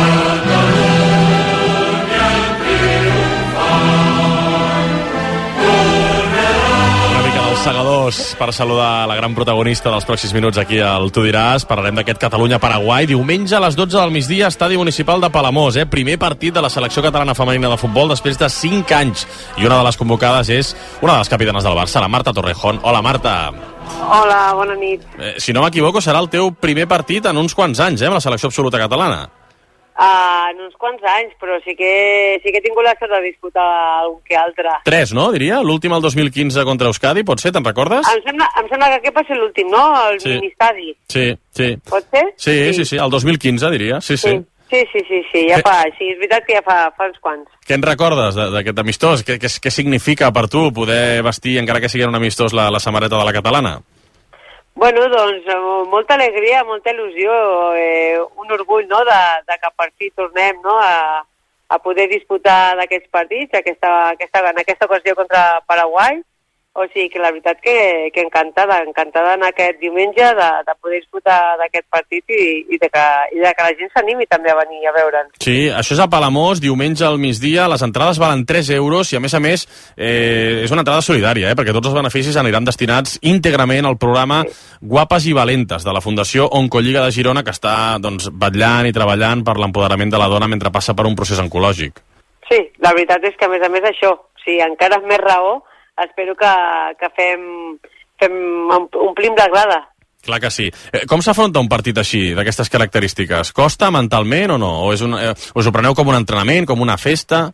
nit. Segadors per saludar la gran protagonista dels pròxims minuts aquí al Tu diràs. Parlarem d'aquest Catalunya-Paraguai. Diumenge a les dotze del migdia, estadi municipal de Palamós, eh? Primer partit de la selecció catalana femenina de futbol després de cinc anys. I una de les convocades és una de les capitanes del Barça, la Marta Torrejón. Hola, Marta. Hola, bona nit. Eh, si no m'equivoco, serà el teu primer partit en uns quants anys, eh? Amb la selecció absoluta catalana. Uh, en uns quants anys, però sí que, sí que he tingut la sort de disputar algun que altre. Tres, no, diria? L'últim el dos mil quinze contra Euskadi, pot ser? Te'n recordes? Em sembla, em sembla que aquest va ser l'últim, no? El sí. Ministadi. Sí, sí. Pot ser? Sí, sí, sí, sí, el dos mil quinze, diria. Sí, sí. Sí, sí, sí, sí, ja fa, sí, és veritat que ja fa, fa uns quants. Què en recordes d'aquest amistós? Què, què, què significa per tu poder vestir, encara que sigui un amistós, la, la samarreta de la catalana? Bueno, doncs, molta alegria, molta il·lusió, eh, un orgull, no?, de, de que per fi tornem, no?, a, a poder disputar d'aquests partits, aquesta, aquesta, en aquesta ocasió contra Paraguai, O sigui que la veritat que, que encantada, encantada en aquest diumenge de, de poder disfrutar d'aquest partit i, i, de que, i de que la gent s'animi també a venir a veure'n. Sí, això és a Palamós, diumenge al migdia, les entrades valen tres euros i a més a més eh, és una entrada solidària, eh, perquè tots els beneficis aniran destinats íntegrament al programa sí. Guapes i Valentes de la Fundació Oncolliga de Girona, que està doncs, vetllant i treballant per l'empoderament de la dona mentre passa per un procés oncològic. Sí, la veritat és que a més a més això, o sigui, encara és més raó. Espero que, que fem, fem omplim la grada. Clar que sí. Eh, com s'afronta un partit així, d'aquestes característiques? Costa mentalment o no? O és un, eh, us ho preneu com un entrenament, com una festa?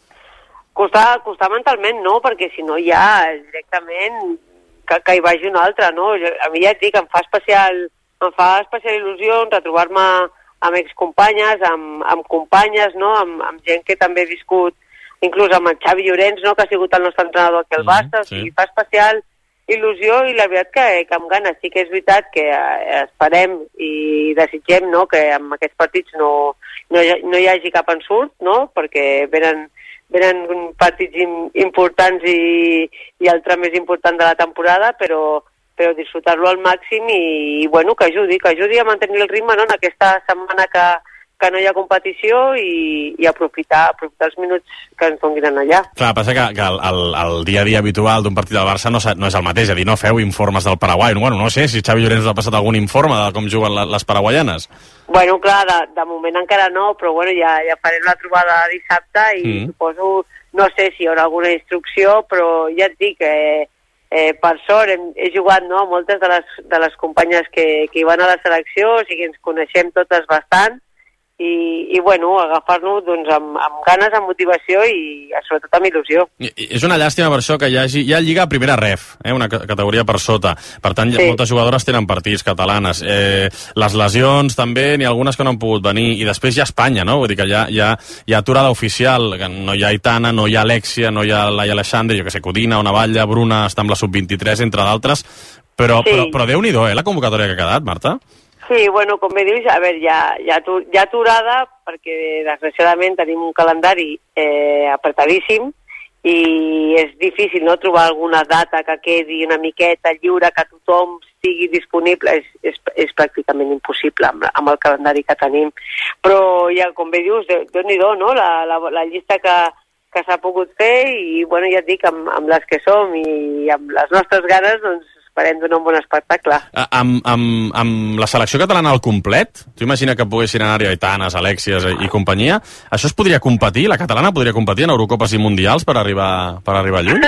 Costar, costar mentalment no, perquè si no ja directament que, que hi vagi un altre, no? A mi ja et dic, em fa especial, em fa especial il·lusió retrobar-me amb excompanyes, amb, amb companyes, no? Amb, amb gent que també he viscut inclús amb el Xavi Llorenç, no?, que ha sigut el nostre entrenador aquí al Barça, mm, sí. O sigui, fa especial il·lusió i la veritat que, que amb ganes. Sí que és veritat que eh, esperem i desitgem, no?, que amb aquests partits no, no, hi, no hi hagi cap ensurt, no?, perquè venen, venen partits importants i, i el tram més important de la temporada, però, però disfrutar-lo al màxim i, i, bueno, que ajudi, que ajudi a mantenir el ritme, no?, en aquesta setmana que que no hi ha competició i, i aprofitar, aprofitar els minuts que ens donin allà. Clar, passa que, que el, el, el dia a dia habitual d'un partit del Barça no, no és el mateix, és a dir, no feu informes del Paraguai. Bueno, no sé si Xavi Llorenç ha passat algun informe de com juguen la, les paraguaianes. Bueno, clar, de, de moment encara no, però bueno, ja, ja farem la trobada dissabte i mm. suposo, no sé si hi haurà alguna instrucció, però ja et dic que eh, eh, per sort hem, he jugat, no?, moltes de les, de les companyes que, que hi van a la selecció, o sigui, ens coneixem totes bastant, I, i bueno, agafar-nos doncs, amb, amb ganes, amb motivació i sobretot amb il·lusió. I, és una llàstima per això que hi hagi, hi ha Lliga a primera ref, eh, una categoria per sota. Per tant, sí. moltes jugadores tenen partits catalanes. Eh, les lesions també, n'hi ha algunes que no han pogut venir. I després hi ha Espanya, no? Vull dir que hi ha, hi ha, hi ha aturada oficial, que no hi ha Aitana, no hi ha Alexia, no hi ha Laia Alexandre, jo que sé, Codina, Una Batlle, Bruna, està amb la sub vint-i-tres, entre d'altres. Però, sí. però, però Déu-n'hi-do, eh, la convocatòria que ha quedat, Marta? Sí, bueno, com bé dius, a veure, hi ha, hi ha, hi ha aturada perquè desgraciadament tenim un calendari eh, apretadíssim i és difícil, no?, trobar alguna data que quedi una miqueta lliure, que tothom estigui disponible, és, és, és pràcticament impossible amb, amb el calendari que tenim. Però ja, com bé dius, Déu-n'hi-do, no?, la, la, la llista que, que s'ha pogut fer i, bueno, ja et dic, amb, amb les que som i amb les nostres ganes, doncs, esperem donar un bon espectacle. A, amb, amb, amb la selecció catalana al complet, tu imagina que poguessin anar-hi Aitanes, Alèxies i, i companyia, això es podria competir? La catalana podria competir en Eurocopes i Mundials per arribar, per arribar lluny?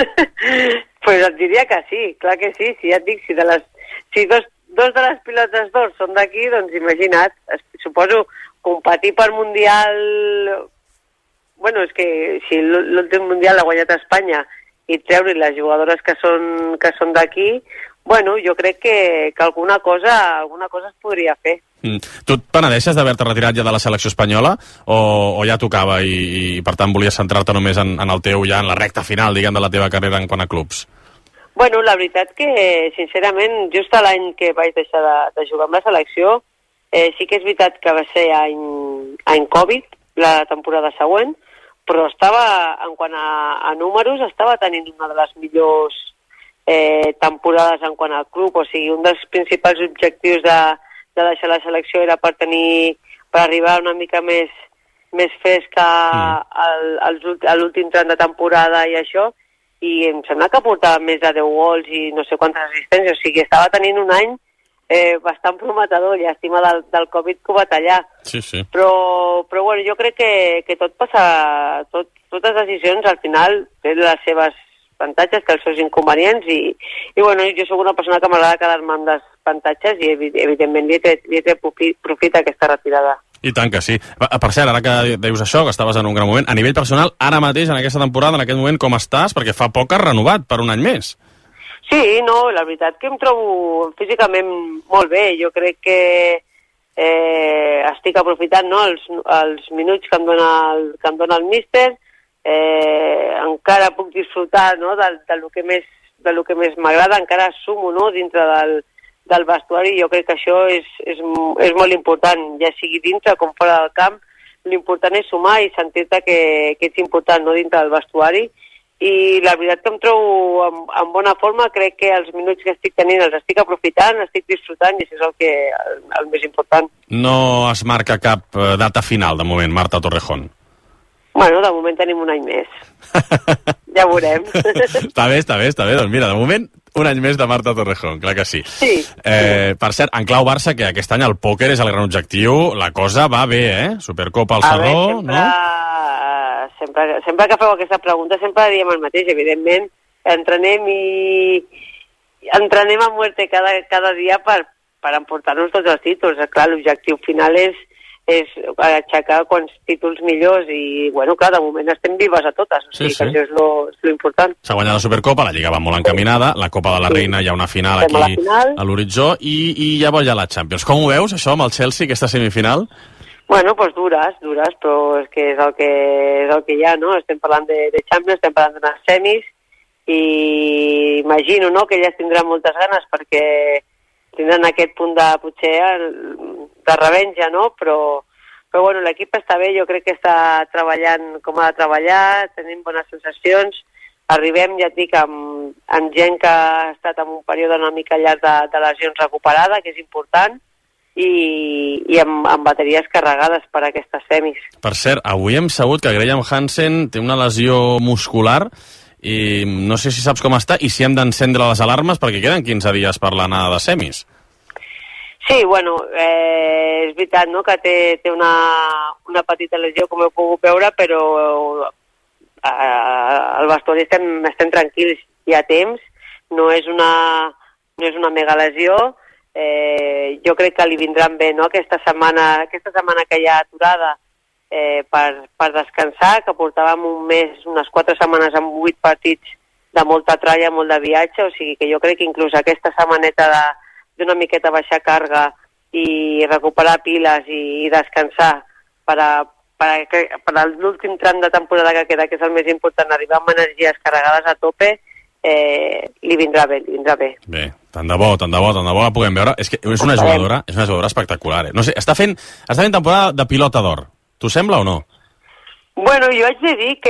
Pues et diria que sí, clar que sí, si ja et dic, si, de les, si dos, dos de les pilotes d'or són d'aquí, doncs imagina't, suposo competir per Mundial... Bueno, és que si l'últim Mundial l'ha guanyat Espanya i treure les jugadores que són, que són d'aquí, bueno, jo crec que, que alguna cosa alguna cosa es podria fer. Mm. Tu et penedeixes d'haver-te retirat ja de la selecció espanyola o, o ja tocava i, i per tant volies centrar-te només en, en el teu, ja en la recta final, diguem, de la teva carrera en quant a clubs? Bueno, la veritat que, sincerament, just l'any que vaig deixar de, de jugar amb la selecció, eh, sí que és veritat que va ser any, any Covid, la temporada següent, però estava, en quant a, a números, estava tenint una de les millors eh, temporades en quant al club, o sigui, un dels principals objectius de, de deixar la selecció era per tenir, per arribar una mica més, més fresca mm. a l'últim tram de temporada i això, i em sembla que portava més de deu gols i no sé quantes assistències, o sigui, estava tenint un any eh, bastant prometedor, llàstima del, del Covid que ho va tallar. Sí, sí. Però, però bueno, jo crec que, que tot passa, tot, totes les decisions al final tenen les seves avantatges que els seus inconvenients i, i bueno, jo sóc una persona que m'agrada quedar-me amb les avantatges i evidentment li he tret, li he tret profit a aquesta retirada. I tant que sí. Per cert, ara que dius això, que estaves en un gran moment, a nivell personal, ara mateix, en aquesta temporada, en aquest moment, com estàs? Perquè fa poc has renovat per un any més. Sí, no, la veritat que em trobo físicament molt bé. Jo crec que eh, estic aprofitant, no, els, els minuts que em dona el, que em dona el míster. Eh, encara puc disfrutar, no, del, del que més, del que més m'agrada, encara sumo, no, dintre del, del vestuari. Jo crec que això és, és, és molt important, ja sigui dintre com fora del camp. L'important és sumar i sentir-te que, que ets important, no, dintre del vestuari. i la veritat que em trobo en, en bona forma, crec que els minuts que estic tenint els estic aprofitant, estic disfrutant i això és el, que, el, el més important. No es marca cap data final, de moment, Marta Torrejón? Bueno, de moment tenim un any més. Ja veurem. Està bé, està bé, està bé. Doncs mira, de moment, un any més de Marta Torrejón, clar que sí. Sí. Eh, per cert, en clau Barça, que aquest any el pòquer és el gran objectiu, la cosa va bé, eh? Supercopa al Sarró, sempre, no? Sempre, sempre que feu aquesta pregunta sempre diem el mateix, evidentment. Entrenem i entrenem a muerte cada, cada dia per, per emportar-nos tots els títols. Clar, l'objectiu final és és aixecar quants títols millors i, bueno, clar, de moment estem vives a totes, o sigui sí, sí. que això és lo, és lo important. S'ha guanyat la Supercopa, la Lliga va molt encaminada, la Copa de la sí. Reina hi ha una final Estem aquí a, a l'horitzó i, i llavors ja la Champions. Com ho veus, això, amb el Chelsea, aquesta semifinal? Bueno, doncs dures, dures, però és que és el que, és el que hi ha, no? Estem parlant de, de Champions, estem parlant d'unes semis i imagino, no?, que elles tindran moltes ganes perquè tindran aquest punt de, potser, de revenja, no? Però, però bueno, l'equip està bé, jo crec que està treballant com ha de treballar, tenim bones sensacions, arribem, ja et dic, amb, amb gent que ha estat en un període una mica llarg de, de lesions recuperada, que és important, i, i amb, amb bateries carregades per a aquestes semis. Per cert, avui hem sabut que Graham Hansen té una lesió muscular i no sé si saps com està i si hem d'encendre les alarmes perquè queden quinze dies per l'anada de semis. Sí, bueno, eh, és veritat, no?, que té, té una, una petita lesió, com heu pogut veure, però eh, al vestuari estem, estem tranquils, hi ha temps, no és una, no és una mega lesió, eh, jo crec que li vindran bé, no?, aquesta setmana, aquesta setmana que hi ha aturada, Eh, per, per descansar, que portàvem un mes, unes quatre setmanes amb vuit partits de molta tralla, molt de viatge, o sigui que jo crec que inclús aquesta setmaneta d'una miqueta baixar càrrega i recuperar piles i, i descansar per a, per a, per a l'últim tram de temporada que queda, que és el més important, arribar amb energies carregades a tope, eh, li vindrà bé, li vindrà bé. Bé, tant de bo, tant de bo, tant de bo la puguem veure. És que és una jugadora, és una jugadora espectacular, eh? No sé, està fent, està fent temporada de pilota d'or. T'ho sembla o no? Bueno, jo haig de dir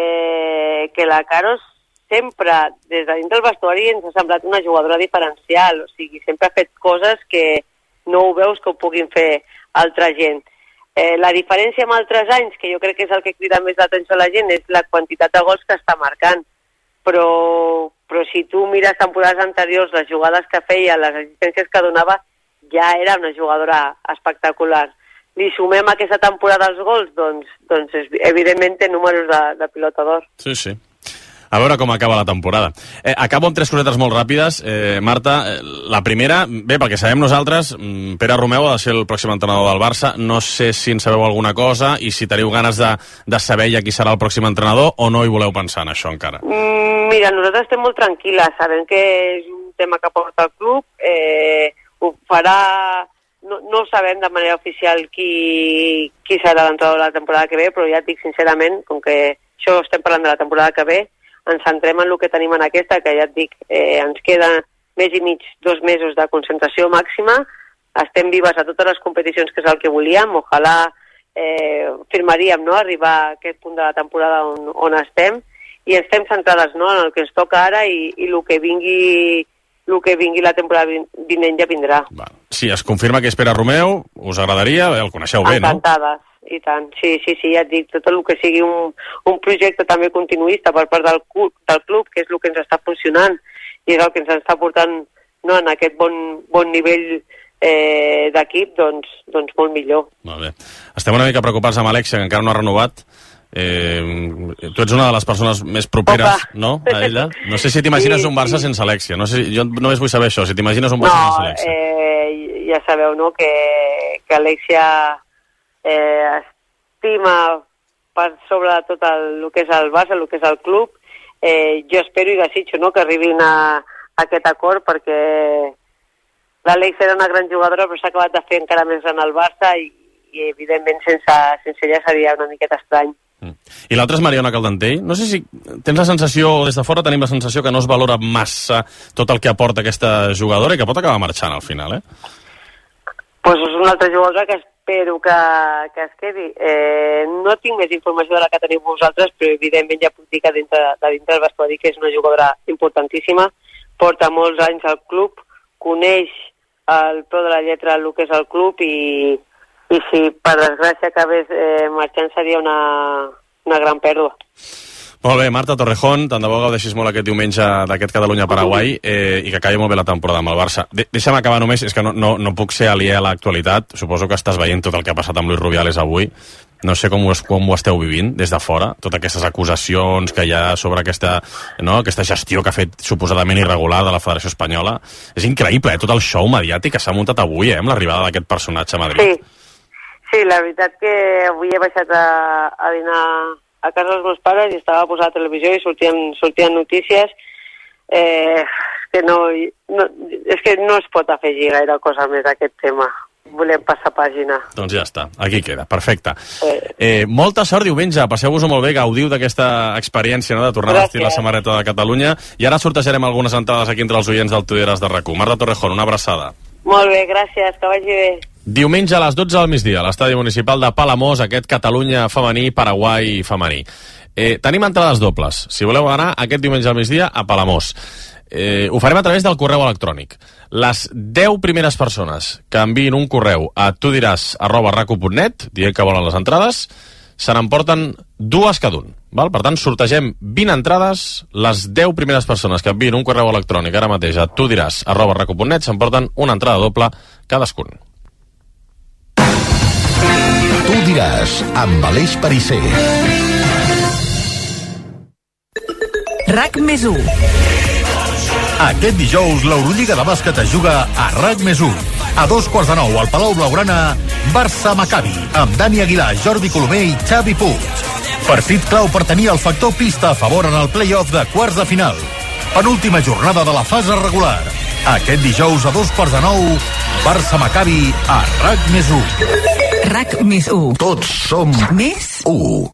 que, que la Caro sempre, des de dintre del vestuari, ens ha semblat una jugadora diferencial. O sigui, sempre ha fet coses que no ho veus que ho puguin fer altra gent. Eh, la diferència amb altres anys, que jo crec que és el que crida més l'atenció a la gent, és la quantitat de gols que està marcant. Però, però si tu mires temporades anteriors, les jugades que feia, les assistències que donava, ja era una jugadora espectacular. Li sumem aquesta temporada els gols, doncs, doncs evidentment té números de, de pilota d'or. Sí, sí. A veure com acaba la temporada. Eh, acabo amb tres cosetes molt ràpides. Eh, Marta, eh, la primera, bé, pel que sabem nosaltres, Pere Romeu ha de ser el pròxim entrenador del Barça. No sé si en sabeu alguna cosa i si teniu ganes de, de saber ja qui serà el pròxim entrenador o no hi voleu pensar en això encara. Mm, mira, nosaltres estem molt tranquil·les. Sabem que és un tema que porta el club. Eh, ho farà... No, no sabem de manera oficial qui, qui serà l'entrenador de la temporada que ve, però ja et dic sincerament, com que això estem parlant de la temporada que ve, ens centrem en el que tenim en aquesta, que ja et dic, eh, ens queda més i mig, dos mesos de concentració màxima, estem vives a totes les competicions, que és el que volíem, ojalà eh, firmaríem, no?, arribar a aquest punt de la temporada on, on estem, i estem centrades, no?, en el que ens toca ara i, i el que vingui... el que vingui la temporada vinent ja vindrà. Va. Si es confirma que és Pere Romeu, us agradaria? El coneixeu bé, no? Encantades, i tant. Sí, sí, sí, ja et dic, tot el que sigui un, un projecte també continuista per part del club, del club, que és el que ens està funcionant i és el que ens està portant, no, en aquest bon, bon nivell eh, d'equip, doncs, doncs molt millor. Molt bé. Estem una mica preocupats amb Alexia, que encara no ha renovat. Eh, tu ets una de les persones més properes, Opa. no?, a ella. No sé si t'imagines sí, un Barça sí. sense Alexia. No sé, jo només vull saber això, si t'imagines un Barça no, sense Alexia. Eh, ja sabeu, no?, que, que Alexia eh, estima per sobre de tot el, el que és el Barça, el que és el club. Eh, jo espero i desitjo, no?, que arribin a, a aquest acord, perquè l'Alexia era una gran jugadora, però s'ha acabat de fer encara més gran al Barça i, i evidentment sense, sense ella seria una miqueta estrany. I l'altre és Mariona Caldentell. No sé si tens la sensació, des de fora tenim la sensació que no es valora massa tot el que aporta aquesta jugadora i que pot acabar marxant al final, eh? Pues és una altra jugadora que però que, que es quedi. Eh, no tinc més informació de la que teniu vosaltres, però evidentment ja puc dir que dintre, de dintre del vestuari que és una jugadora importantíssima, porta molts anys al club, coneix el peu de la lletra el que és el club i, i si per desgràcia acabés eh, marxant seria una, una gran pèrdua. Molt bé, Marta Torrejón, tant de bo gaudeixis molt aquest diumenge d'aquest Catalunya-Paraguai eh, i que acabi molt bé la temporada amb el Barça. De Deixa'm acabar només, és que no, no, no puc ser aliè a l'actualitat, suposo que estàs veient tot el que ha passat amb Luis Rubiales avui, no sé com ho, com ho esteu vivint des de fora, totes aquestes acusacions que hi ha sobre aquesta, no, aquesta gestió que ha fet suposadament irregular de la Federació Espanyola. És increïble, eh, tot el show mediàtic que s'ha muntat avui eh, amb l'arribada d'aquest personatge a Madrid. Sí, sí, la veritat que avui he baixat a, a dinar a casa dels meus pares i estava posada a la televisió i sortien, sortien notícies eh, que no, no, és que no es pot afegir gaire cosa més a aquest tema. Volem passar pàgina. Doncs ja està, aquí queda, perfecte. Eh, eh, molta sort diumenge, passeu-vos-ho molt bé, gaudiu d'aquesta experiència, no?, de tornar Gràcies. a vestir la samarreta de Catalunya, i ara sortejarem algunes entrades aquí entre els oients del Tuderes de RAC u. Marta Torrejón, una abraçada. Molt bé, gràcies, que vagi bé. Diumenge a les dotze del migdia, a l'estadi municipal de Palamós, aquest Catalunya femení, Paraguai femení. Eh, tenim entrades dobles. Si voleu anar aquest diumenge al migdia a Palamós. Eh, ho farem a través del correu electrònic. Les deu primeres persones que enviïn un correu a tudiràs arroba rac u punt net, dient que volen les entrades, se n'emporten dues cada un. Val? Per tant, sortegem vint entrades, les deu primeres persones que enviïn un correu electrònic ara mateix a tudiràs arroba rac u punt net s'emporten una entrada doble cadascun. Tu diràs, amb Aleix Parisser. RAC més u. Aquest dijous l'Eurolliga de bàsquet es juga a RAC més u. A dos quarts de nou al Palau Blaugrana, Barça-Maccabi, amb Dani Aguilar, Jordi Colomer i Xavi Puig. Partit clau per tenir el factor pista a favor en el play-off de quarts de final. Penúltima jornada de la fase regular. Aquest dijous a dos quarts de nou, Barça-Maccabi a RAC més u. RAC més u. Tots som més u.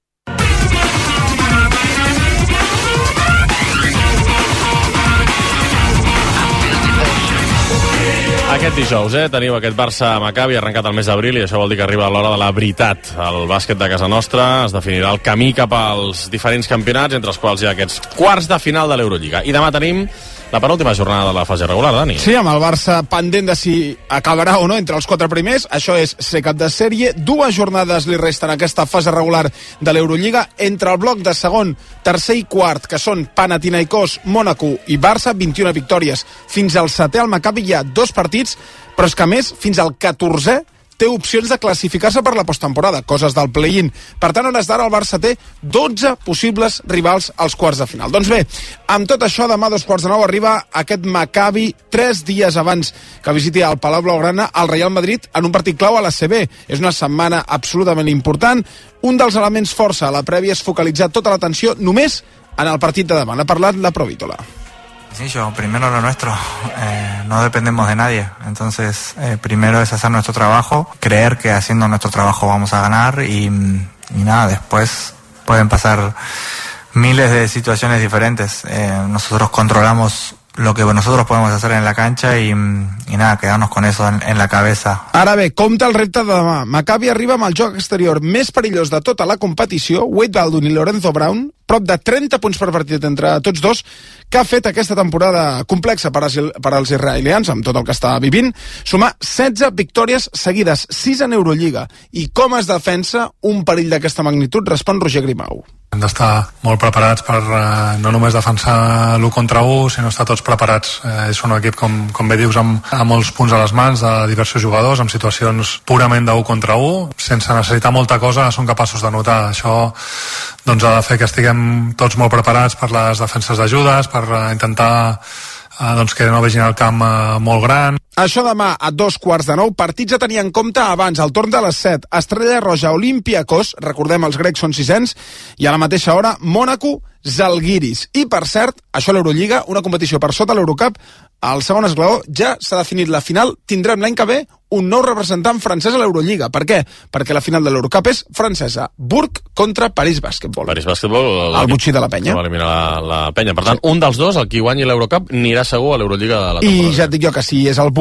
Aquest dijous, eh, teniu aquest Barça-Maccabi arrencat el mes d'abril i això vol dir que arriba l'hora de la veritat. El bàsquet de casa nostra es definirà el camí cap als diferents campionats, entre els quals hi ha aquests quarts de final de l'Eurolliga. I demà tenim la penúltima jornada de la fase regular, Dani. Sí, amb el Barça pendent de si acabarà o no entre els quatre primers. Això és ser cap de sèrie. Dues jornades li resten a aquesta fase regular de l'Eurolliga. Entre el bloc de segon, tercer i quart, que són Panathinaikos, Mònaco i Barça, vint-i-una victòries. Fins al setè, al Maccabi, hi ha dos partits, però és que a més, fins al catorzè, té opcions de classificar-se per la posttemporada, coses del play-in. Per tant, a hores d'ara el Barça té dotze possibles rivals als quarts de final. Doncs bé, amb tot això, demà a dos quarts de nou arriba aquest Maccabi tres dies abans que visiti el Palau Blaugrana al Real Madrid en un partit clau a l'A C B. És una setmana absolutament important. Un dels elements força a la prèvia és focalitzar tota l'atenció només en el partit de demà. N'ha parlat la Provítola. Sí, yo primero lo nuestro, eh, no dependemos de nadie, entonces eh, primero es hacer nuestro trabajo, creer que haciendo nuestro trabajo vamos a ganar y, y nada, después pueden pasar miles de situaciones diferentes, eh, nosotros controlamos lo que nosotros podemos hacer en la cancha y, y nada, quedarnos con eso en, en la cabeza. Ara bé, compta el repte de demà. Maccabi arriba amb el joc exterior més perillós de tota la competició, Wade Baldwin i Lorenzo Brown, prop de trenta punts per partit entre tots dos, que ha fet aquesta temporada complexa per, per als israelians, amb tot el que està vivint, sumar setze victòries seguides, sis en Eurolliga. I com es defensa un perill d'aquesta magnitud? Respon Roger Grimau. Hem d'estar molt preparats per eh, no només defensar l'u contra u, sinó estar tots preparats. Eh, és un equip, com, com bé dius, amb, amb molts punts a les mans de diversos jugadors, amb situacions purament de u contra u, sense necessitar molta cosa, són capaços de notar. Això doncs, ha de fer que estiguem tots molt preparats per les defenses d'ajudes, per eh, intentar eh, doncs, que no vegin el camp eh, molt gran. Això demà a dos quarts de nou, partits a tenir en compte abans, al torn de les set, Estrella Roja, Olympiacos, recordem els grecs són sisens, i a la mateixa hora, Mònaco, Zalgiris. I per cert, això a l'Eurolliga, una competició per sota l'Eurocup, al segon esglaó ja s'ha definit la final, tindrem l'any que ve un nou representant francès a l'Eurolliga. Per què? Perquè la final de l'Eurocup és francesa. Burg contra París Basketball. París Basketball, el, el butxí de la penya. Va eliminar la, la penya. Per tant, sí. Un dels dos, el qui guanyi l'Eurocup, anirà segur a l'Eurolliga de la temporada. I ja et dic jo que si és el Burg,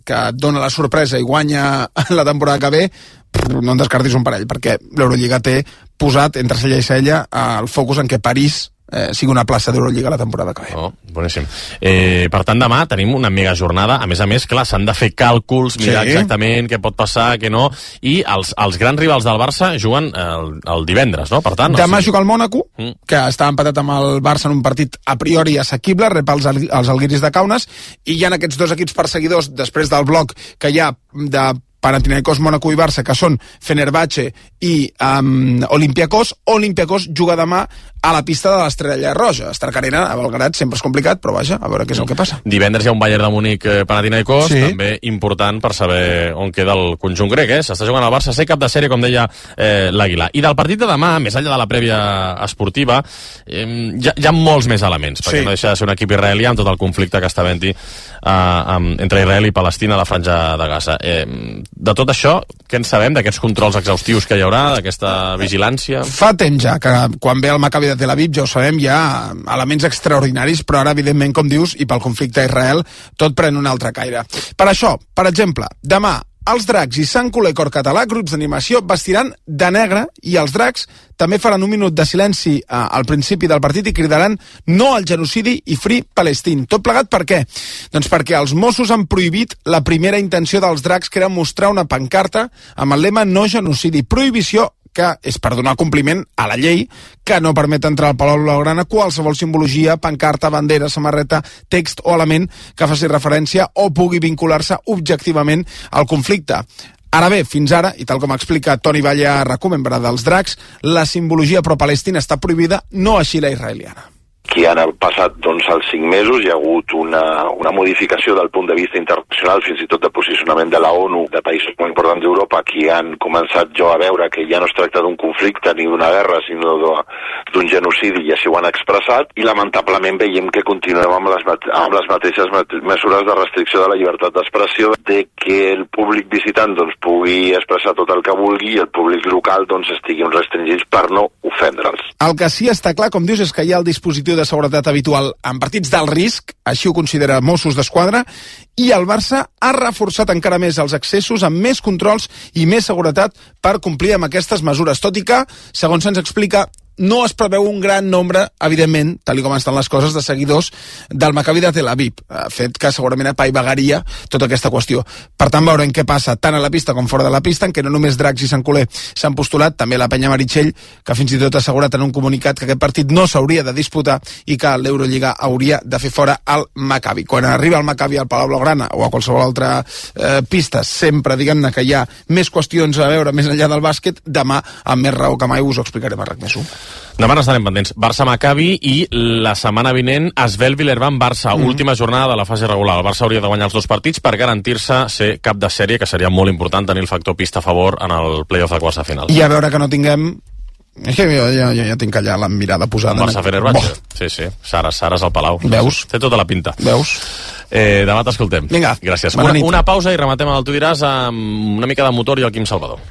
que et dona la sorpresa i guanya la temporada que ve, no en descartis un parell, perquè l'Eurolliga té posat entre cella i cella el focus en què París eh, sigui una plaça d'Eurolliga la temporada que ve. Oh, boníssim. Eh, per tant, demà tenim una mega jornada. A més a més, clar, s'han de fer càlculs, mirar sí. exactament què pot passar, què no, i els, els grans rivals del Barça juguen el, el divendres, no? Per tant, demà o sigui... juga el Mònaco, mm. que està empatat amb el Barça en un partit a priori assequible, rep els, els Alguiris de Kaunas, i hi ha aquests dos equips perseguidors després del bloc que hi ha de Panathinaikos, Mónaco i Barça, que són Fenerbahce i um, Olympiacos. Olympiacos juga demà a la pista de l'Estrella Roja. Stark Arena, a Belgrat, sempre és complicat, però vaja, a veure què és el que passa. Divendres hi ha un Bayern de Múnich eh, Panathinaikos, sí. també important per saber on queda el conjunt grec, eh? S'està jugant al Barça, ser cap de sèrie, com deia eh, l'Àguila. I del partit de demà, més enllà de la prèvia esportiva, eh, hi, ha, hi ha molts més elements, perquè sí. no deixa de ser un equip israelià amb tot el conflicte que està havent-hi eh, amb, entre Israel i Palestina a la franja de Gaza. Eh, de tot això, què en sabem d'aquests controls exhaustius que hi haurà, d'aquesta vigilància? Fa temps ja que quan ve el Maccabi de Tel Aviv, ja ho sabem, hi ha elements extraordinaris, però ara, evidentment, com dius, i pel conflicte a Israel, tot pren un altre caire. Per això, per exemple, demà, els Dracs i Sant Culer Cor Català, grups d'animació, vestiran de negre, i els Dracs també faran un minut de silenci eh, al principi del partit i cridaran no al genocidi i Free Palestine. Tot plegat per què? Doncs perquè els Mossos han prohibit la primera intenció dels Dracs, que era mostrar una pancarta amb el lema no genocidi, prohibició que és per donar compliment a la llei que no permet entrar al Palau Blaugrana qualsevol simbologia, pancarta, bandera, samarreta, text o element que faci referència o pugui vincular-se objectivament al conflicte. Ara bé, fins ara, i tal com explica Toni Valle, membre dels Dracs, la simbologia pro-palestina està prohibida, no així la israeliana. Que han passat doncs, els cinc mesos, hi ha hagut una, una modificació del punt de vista internacional, fins i tot de posicionament de la ONU, de països molt importants d'Europa, que han començat jo a veure que ja no es tracta d'un conflicte ni d'una guerra, sinó d'un genocidi, i així ho han expressat, i lamentablement veiem que continuem amb les, amb les mateixes mesures de restricció de la llibertat d'expressió, de que el públic visitant doncs, pugui expressar tot el que vulgui i el públic local doncs, estigui restringits per no ofendre'ls. El que sí està clar, com dius, és que hi ha el dispositiu de seguretat habitual en partits d'alt risc, així ho considera Mossos d'Esquadra, i el Barça ha reforçat encara més els accessos amb més controls i més seguretat per complir amb aquestes mesures, tot i que, segons se'ns explica, no es preveu un gran nombre, evidentment, tal com estan les coses, de seguidors del Maccabi de Tel Aviv, fet que segurament apaivagaria tota aquesta qüestió. Per tant, veurem què passa tant a la pista com fora de la pista, en què no només Dracs i Sant Culer s'han postulat, també la Penya Meritxell, que fins i tot ha assegurat en un comunicat que aquest partit no s'hauria de disputar i que l'Eurolliga hauria de fer fora el Maccabi. Quan arriba el Maccabi al Palau Blaugrana o a qualsevol altra eh, pista, sempre diguem-ne que hi ha més qüestions a veure més enllà del bàsquet, demà, amb més raó que mai, us ho explicarem a RAC més u. Demà n'estarem pendents. Barça-Maccabi i la setmana vinent Asvel-Villerban-Barça, mm. última jornada de la fase regular. El Barça hauria de guanyar els dos partits per garantir-se ser cap de sèrie, que seria molt important tenir el factor pista a favor en el play-off de quarts de final. I a veure que no tinguem... És que jo ja, ja, ja tinc allà la mirada posada. Barça-Fenerbahce. Sí, sí. Sares, Sares al Palau. Veus? Té tota la pinta. Veus? Eh, demà t'escoltem. Vinga. Gràcies. Una, una pausa i rematem el Tu diràs amb una mica de motor i el Quim Salvador.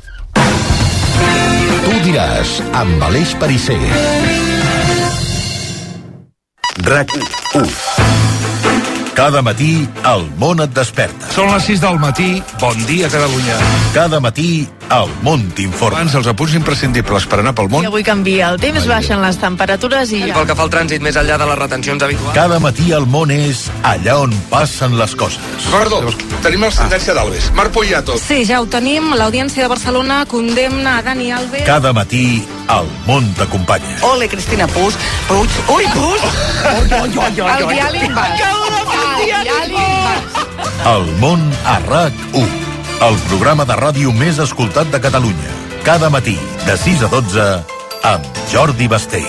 Tu diràs, amb Aleix Perisser. RAC u. Cada matí el món et desperta. Són les sis del matí, bon dia Catalunya. Cada matí el món t'informa. Abans els apunts imprescindibles per anar pel món. I avui canvia el temps, baixen les temperatures i... Pel que fa al trànsit, més enllà de les retencions habituals. Cada matí el món és allà on passen les coses. Perdó, tenim la sentència ah. d'Alves. Marc Poyato. Sí, ja ho tenim. L'Audiència de Barcelona condemna a Dani Alves. Cada matí el món t'acompanya. Ole, Cristina Puig. Puig. Ui, Puig! El diàleg bas. El món a RAC u. El programa de ràdio més escoltat de Catalunya. Cada matí, de sis a dotze, amb Jordi Basté.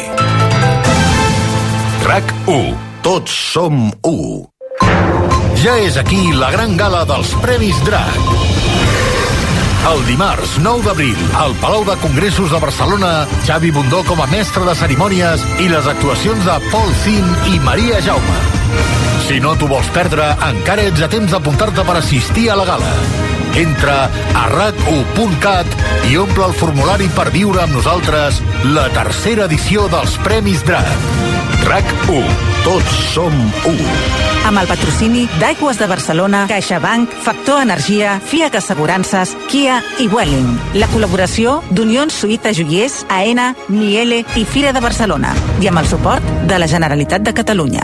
RAC u. Tots som u. Ja és aquí la gran gala dels Premis Drac. El dimarts nou d'abril, al Palau de Congressos de Barcelona, Xavi Bundó com a mestre de cerimònies i les actuacions de Paul Zin i Maria Jaume. Si no t'ho vols perdre, encara ets a temps d'apuntar-te per assistir a la gala. Entra a rac u punt cat i omple el formulari per viure amb nosaltres la tercera edició dels Premis Drac. RAC u. Tots som u. amb el patrocini d'Aigües de Barcelona, CaixaBank, Factor Energia, Fiat Assegurances, Kia i Welling. La col·laboració d'Unió Suïta Joiers, AENA, Miele i Fira de Barcelona. I amb el suport de la Generalitat de Catalunya.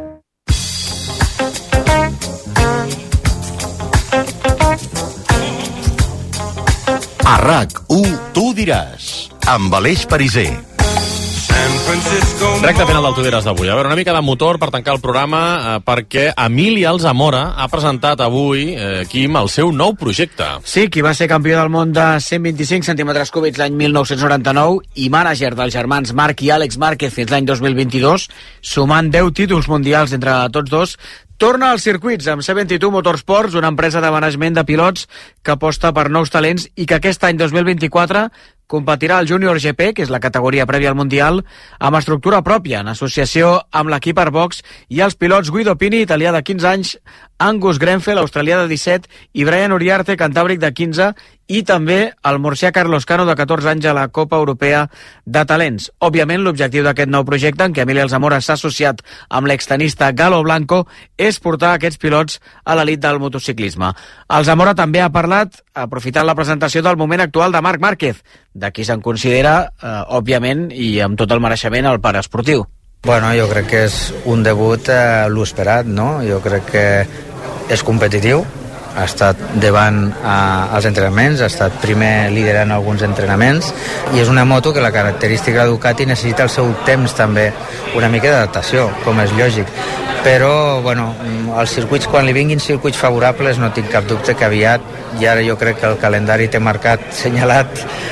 A RAC u, tu diràs, amb Aleix Pariser. Recte final del Tu diràs d'avui. A veure, una mica de motor per tancar el programa, eh, perquè Emili Alzamora ha presentat avui, eh, Quim, el seu nou projecte. Sí, qui va ser campió del món de cent vint-i-cinc centímetres cúbics l'any mil nou-cents noranta-nou i mànager dels germans Marc i Àlex Márquez fins l'any dos mil vint-i-dos, sumant deu títols mundials entre tots dos, torna als circuits amb C vint-i-dos Motorsports, una empresa de management de pilots que aposta per nous talents i que aquest any dos mil vint-i-quatre competirà al Junior G P, que és la categoria prèvia al Mundial, amb estructura pròpia, en associació amb l'equip Arbox i els pilots Guido Pini, italià de quinze anys, Angus Grenfell, australià de disset, i Brian Uriarte, cantàbric de quinze, i també el murcià Carlos Cano, de catorze anys, a la Copa Europea de Talents. Òbviament, l'objectiu d'aquest nou projecte, en què Emili Alzamora s'ha associat amb l'extenista Galo Blanco, és portar aquests pilots a l'elit del motociclisme. Alzamora també ha parlat, aprofitant la presentació del moment actual de Marc Márquez, de qui se'n considera, eh, òbviament, i amb tot el mereixement, el pare esportiu. Bueno, jo crec que és un debut eh, l'esperat, no? Jo crec que és competitiu, ha estat davant eh, als entrenaments, ha estat primer liderant alguns entrenaments, i és una moto que la característica de Ducati necessita el seu temps també, una mica d'adaptació, com és lògic. Però, bueno, els circuits, quan li vinguin circuits favorables, no tinc cap dubte que aviat, i ara jo crec que el calendari té marcat, senyalat,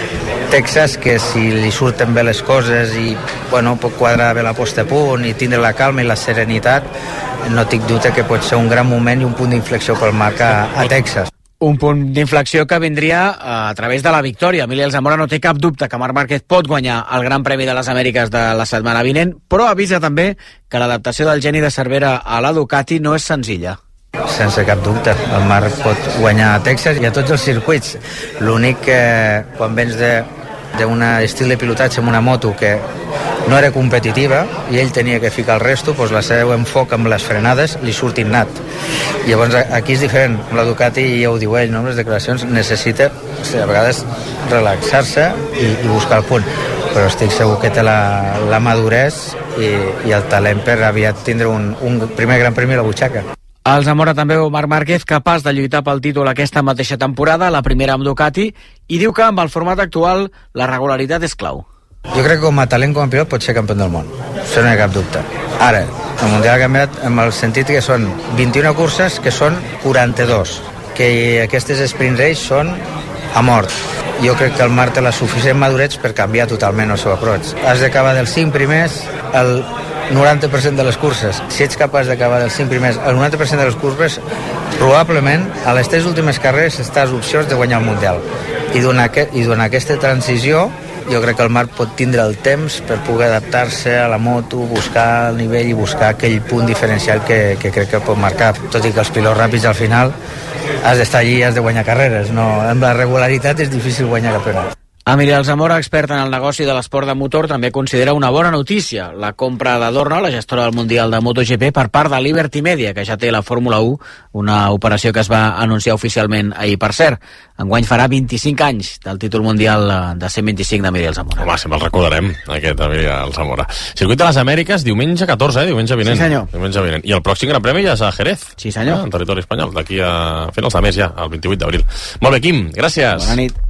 Texas, que si li surten bé les coses i, bueno, pot quadrar bé la posta a punt i tindre la calma i la serenitat, no tinc dubte que pot ser un gran moment i un punt d'inflexió pel Marc a, a Texas. Un punt d'inflexió que vindria a través de la victòria. Emili Alzamora no té cap dubte que Marc Márquez pot guanyar el Gran Premi de les Amèriques de la setmana vinent, però avisa també que l'adaptació del geni de Cervera a la Ducati no és senzilla. Sense cap dubte, el Marc pot guanyar a Texas i a tots els circuits. L'únic que quan vens de d'un estil de pilotatge amb una moto que no era competitiva i ell tenia que ficar el resto, doncs la seu enfoc amb les frenades li surt innat. Llavors aquí és diferent, amb la Ducati, ja ho diu ell, no? Les declaracions, necessita o sigui, a vegades relaxar-se i, i buscar el punt, però estic segur que té la, la madurez i, i el talent per aviat tindre un, un primer gran premi a la butxaca. Alzamora també veu Marc Márquez capaç de lluitar pel títol aquesta mateixa temporada, la primera amb Ducati, i diu que amb el format actual la regularitat és clau. Jo crec que com a talent, com a pilot, pot ser campió del món. Això no hi ha cap dubte. Ara, el Mundial ha canviat amb el sentit que són vint-i-una curses, que són quaranta-dos, que aquestes sprint race són a mort. Jo crec que el Marc té la suficient madurez per canviar totalment el seu approach. Has d'acabar dels cinc primers, el noranta per cent de les curses. Si ets capaç d'acabar dels cinc primers, el noranta per cent de les curses, probablement a les tres últimes carreres estàs opcions de guanyar el Mundial. I durant, aquest, i durant aquesta transició jo crec que el Marc pot tindre el temps per poder adaptar-se a la moto, buscar el nivell i buscar aquell punt diferencial que, que crec que pot marcar, tot i que els pilots ràpids al final has d'estar allí i has de guanyar carreres, no? Amb la regularitat és difícil guanyar campionats. Emili Alzamora, expert en el negoci de l'esport de motor, també considera una bona notícia la compra de Dorna, la gestora del Mundial de MotoGP, per part de Liberty Media, que ja té la Fórmula u, una operació que es va anunciar oficialment ahir. Per cert, enguany farà vint-i-cinc anys del títol mundial de cent vint-i-cinc d'Emili Alzamora. Home, sempre el recordarem, aquest Emili Alzamora. Circuit de les Amèriques, diumenge catorze, eh? Diumenge vinent. Sí, senyor. Diumenge vinent. I el pròxim Gran Premi ja és a Jerez. Sí, senyor. Ah, en territori espanyol, d'aquí a finals de mes ja, el vint-i-vuit d'abril. Molt bé, Quim, gràcies. Bona nit.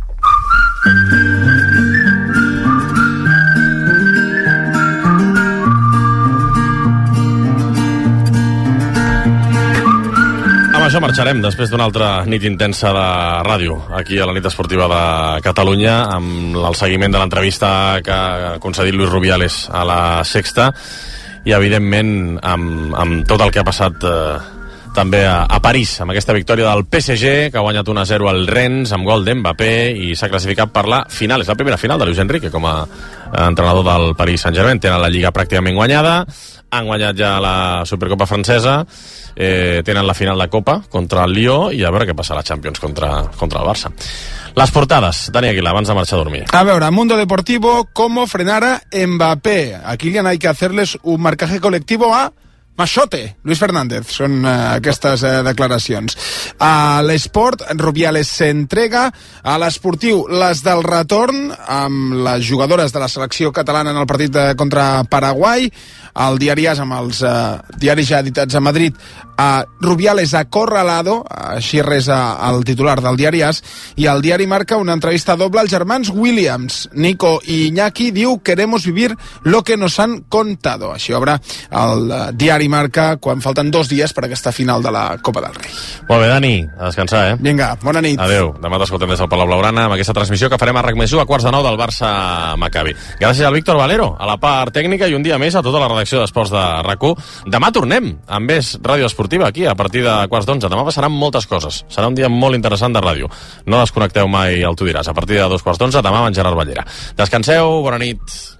Amb això marxarem després d'una altra nit intensa de ràdio aquí a la nit esportiva de Catalunya, amb el seguiment de l'entrevista que ha concedit Luis Rubiales a la Sexta i evidentment amb, amb tot el que ha passat eh, també a, a París, amb aquesta victòria del P S G, que ha guanyat un a zero al Rennes amb gol d'Mbappé i s'ha classificat per la final. És la primera final de Luis Enrique com a entrenador del Paris Saint-Germain. Tenen la Lliga pràcticament guanyada, han guanyat ja la Supercopa francesa, eh, tenen la final de Copa contra el Lió i a veure què passa a la Champions contra, contra el Barça. Les portades, Dani Aguilar, abans de marxar a dormir. A veure, Mundo Deportivo, ¿cómo frenar a Mbappé? A Kylian hay que hacerles un marcaje colectivo a Machote, Luis Fernández, són uh, aquestes uh, declaracions. A l'esport, Rubiales s'entrega. A l'esportiu, les del retorn, amb les jugadores de la selecció catalana en el partit de, contra Paraguai. Al diari As, amb els uh, diaris ja editats a Madrid, uh, Rubiales acorralado, així resa el titular del diari As, i al diari Marca una entrevista doble als germans Williams. Nico i Iñaki diu queremos vivir lo que nos han contado. Així obre el uh, diari Marca quan falten dos dies per aquesta final de la Copa del Rei. Molt bé, Dani, a descansar, eh? Vinga, bona nit. Adéu. Demà t'escoltem des del Palau Blaugrana amb aquesta transmissió que farem a RAC més u a quarts de nou del Barça-Maccabi. Gràcies al Víctor Valero, a la part tècnica, i un dia més a tota la redacció d'Esports de RAC u. Demà tornem amb més ràdio esportiva aquí a partir de quarts d'onze. Demà passaran moltes coses. Serà un dia molt interessant de ràdio. No desconnecteu mai el Tu diràs. A partir de dos quarts d'onze, demà amb en Gerard Ballera. Descanseu, bona nit.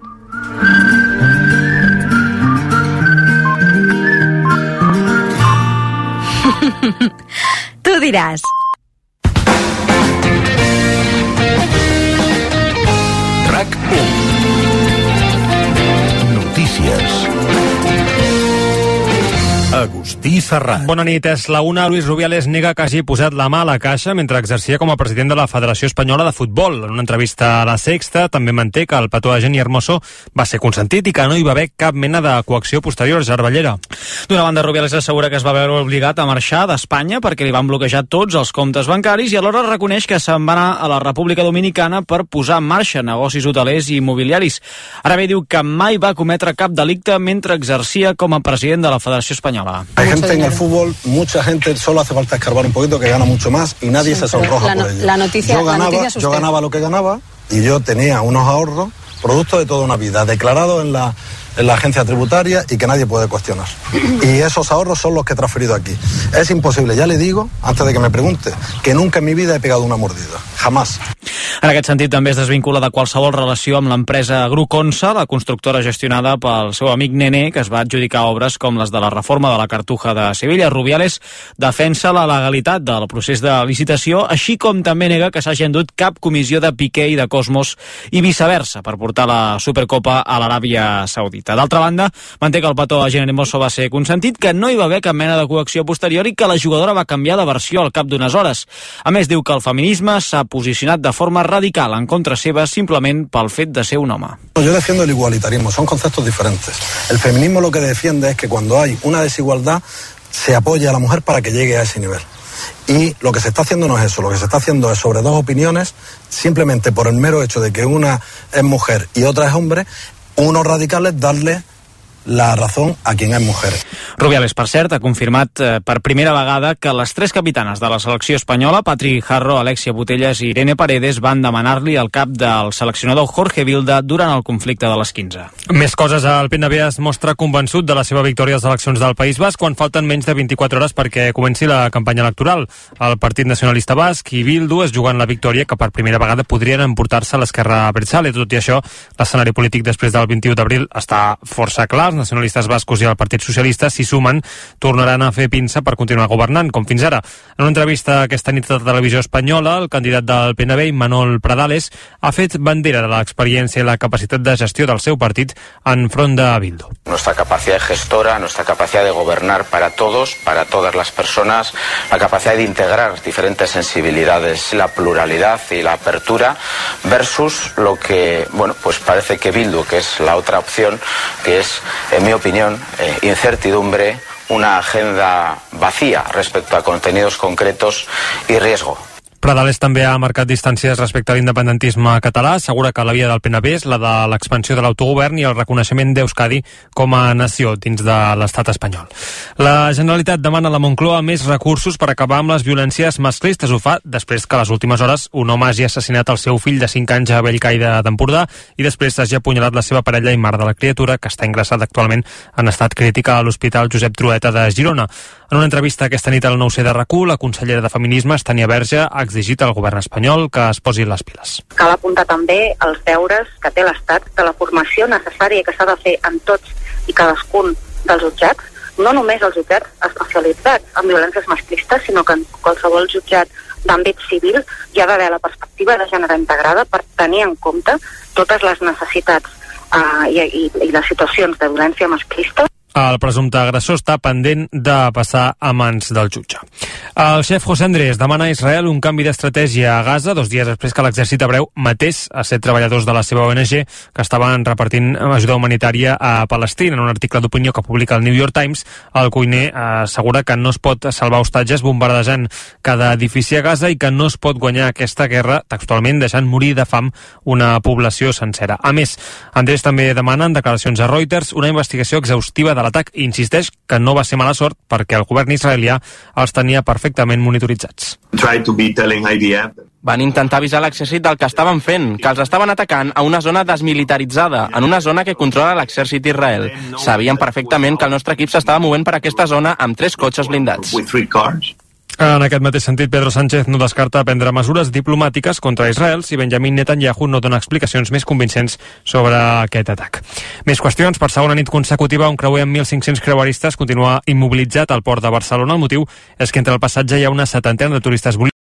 Tu diràs. RAC u. Notícies. Agustí Serrat. Bona nit, és la una. Luis Rubiales nega que hagi posat la mà a la caixa mentre exercia com a president de la Federació Espanyola de Futbol. En una entrevista a La Sexta també manté que el petó de Jenny Hermoso va ser consentit i que no hi va haver cap mena de coacció posterior. Gerard Ballera. D'una banda, Rubiales assegura que es va veure obligat a marxar d'Espanya perquè li van bloquejar tots els comptes bancaris i alhora reconeix que se'n va anar a la República Dominicana per posar en marxa negocis hotelers i immobiliaris. Ara bé, diu que mai va cometre cap delicte mentre exercia com a president de la Federació Espanyola. Hay gente en el fútbol, mucha gente, solo hace falta escarbar un poquito, que gana mucho más y nadie sí, se sonroja la, por ello. La noticia, yo ganaba, la noticia yo ganaba lo que ganaba y yo tenía unos ahorros, producto de toda una vida, declarado en la, en la agencia tributaria y que nadie puede cuestionar. Y esos ahorros son los que he transferido aquí. Es imposible, ya le digo, antes de que me pregunte, que nunca en mi vida he pegado una mordida. Jamás. En aquest sentit, també es desvincula de qualsevol relació amb l'empresa Gruconsa, la constructora gestionada pel seu amic Nené, que es va adjudicar obres com les de la reforma de la Cartuja de Sevilla. Rubiales defensa la legalitat del procés de licitació, així com també nega que s'hagi endut cap comissió de Piqué i de Cosmos i viceversa per portar la Supercopa a l'Aràbia Saudita. D'altra banda, manté que el petó a Jenny Hermoso va ser consentit, que no hi va haver cap mena de coacció posterior i que la jugadora va canviar de versió al cap d'unes hores. A més, diu que el feminisme s'ha posicionat de forma radical en contra seva simplement pel fet de ser un home. Yo defiendo el igualitarismo, son conceptos diferentes. El feminismo lo que defiende es que cuando hay una desigualdad se apoya a la mujer para que llegue a ese nivel. Y lo que se está haciendo no es eso, lo que se está haciendo es sobre dos opiniones, simplemente por el mero hecho de que una es mujer y otra es hombre, unos radicales darle la razón a quien és mujer. Rubiales, per cert, ha confirmat eh, per primera vegada que les tres capitanes de la selecció espanyola, Patri Jarro, Alexia Putellas i Irene Paredes, van demanar-li el cap del seleccionador Jorge Vilda durant el conflicte de les quinze. Més coses. El P N B es mostra convençut de la seva victòria a les eleccions del País Basc quan falten menys de vint-i-quatre hores perquè comenci la campanya electoral. El Partit Nacionalista Basc i Bildu es juguen la victòria que per primera vegada podrien emportar-se a l'esquerra abertzale. Tot i això, l'escenari polític després del vint-i-u d'abril està força clar. Els nacionalistes bascos i el Partit Socialista s'hi sumen, tornaran a fer pinça per continuar governant, com fins ara. En una entrevista aquesta nit a la televisió espanyola, el candidat del P N B, Manol Pradales, ha fet bandera de l'experiència i la capacitat de gestió del seu partit enfront de Bildu. Nuestra capacidad gestora, nuestra capacidad de gobernar para todos, para todas las personas, la capacidad de integrar diferentes sensibilidades, la pluralidad y la apertura versus lo que, bueno, pues parece que Bildu, que es la otra opción, que es, en mi opinión, eh, incertidumbre, una agenda vacía respecto a contenidos concretos y riesgo. Pradales també ha marcat distàncies respecte a l'independentisme català, assegura que la via del P N B és la de l'expansió de l'autogovern i el reconeixement d'Euskadi com a nació dins de l'estat espanyol. La Generalitat demana a la Moncloa més recursos per acabar amb les violències masclistes. Ho fa després que a les últimes hores un home hagi assassinat el seu fill de cinc anys a Bellcaire d'Empordà i després hagi apunyalat la seva parella i mare de la criatura, que està ingressada actualment en estat crític a l'Hospital Josep Trueta de Girona. En una entrevista aquesta nit al nou C de RAC u, la consellera de Feminismes, Tania Verge, ha exigit al govern espanyol que es posi les piles. Cal apuntar també els deures que té l'Estat de la formació necessària que s'ha de fer en tots i cadascun dels jutjats, no només els jutjats especialitzats en violències masclistes, sinó que en qualsevol jutjat d'àmbit civil hi ha d'haver la perspectiva de gènere integrada per tenir en compte totes les necessitats uh, i, i, i les situacions de violència masclista. El presumpte agressor està pendent de passar a mans del jutge. El xef José Andrés demana a Israel un canvi d'estratègia a Gaza dos dies després que l'exèrcit hebreu matés a set treballadors de la seva O N G que estaven repartint ajuda humanitària a Palestina. En un article d'opinió que publica el New York Times, el cuiner assegura que no es pot salvar hostatges bombardejant cada edifici a Gaza i que no es pot guanyar aquesta guerra, textualment, deixant morir de fam una població sencera. A més, Andrés també demana en declaracions a Reuters una investigació exhaustiva de l'atac i insisteix que no va ser mala sort perquè el govern israelià els tenia perfectament monitoritzats. Van intentar avisar l'exèrcit del que estaven fent, que els estaven atacant a una zona desmilitaritzada, en una zona que controla l'exèrcit d'Israel. Sabien perfectament que el nostre equip s'estava movent per aquesta zona amb tres cotxes blindats. En aquest mateix sentit, Pedro Sánchez no descarta prendre mesures diplomàtiques contra Israel si Benjamin Netanyahu no dona explicacions més convincents sobre aquest atac. Més qüestions. Per segona nit consecutiva, un creuer amb mil cinc-cents creueristes continua immobilitzat al port de Barcelona. El motiu és que entre el passatge hi ha una setantena de turistes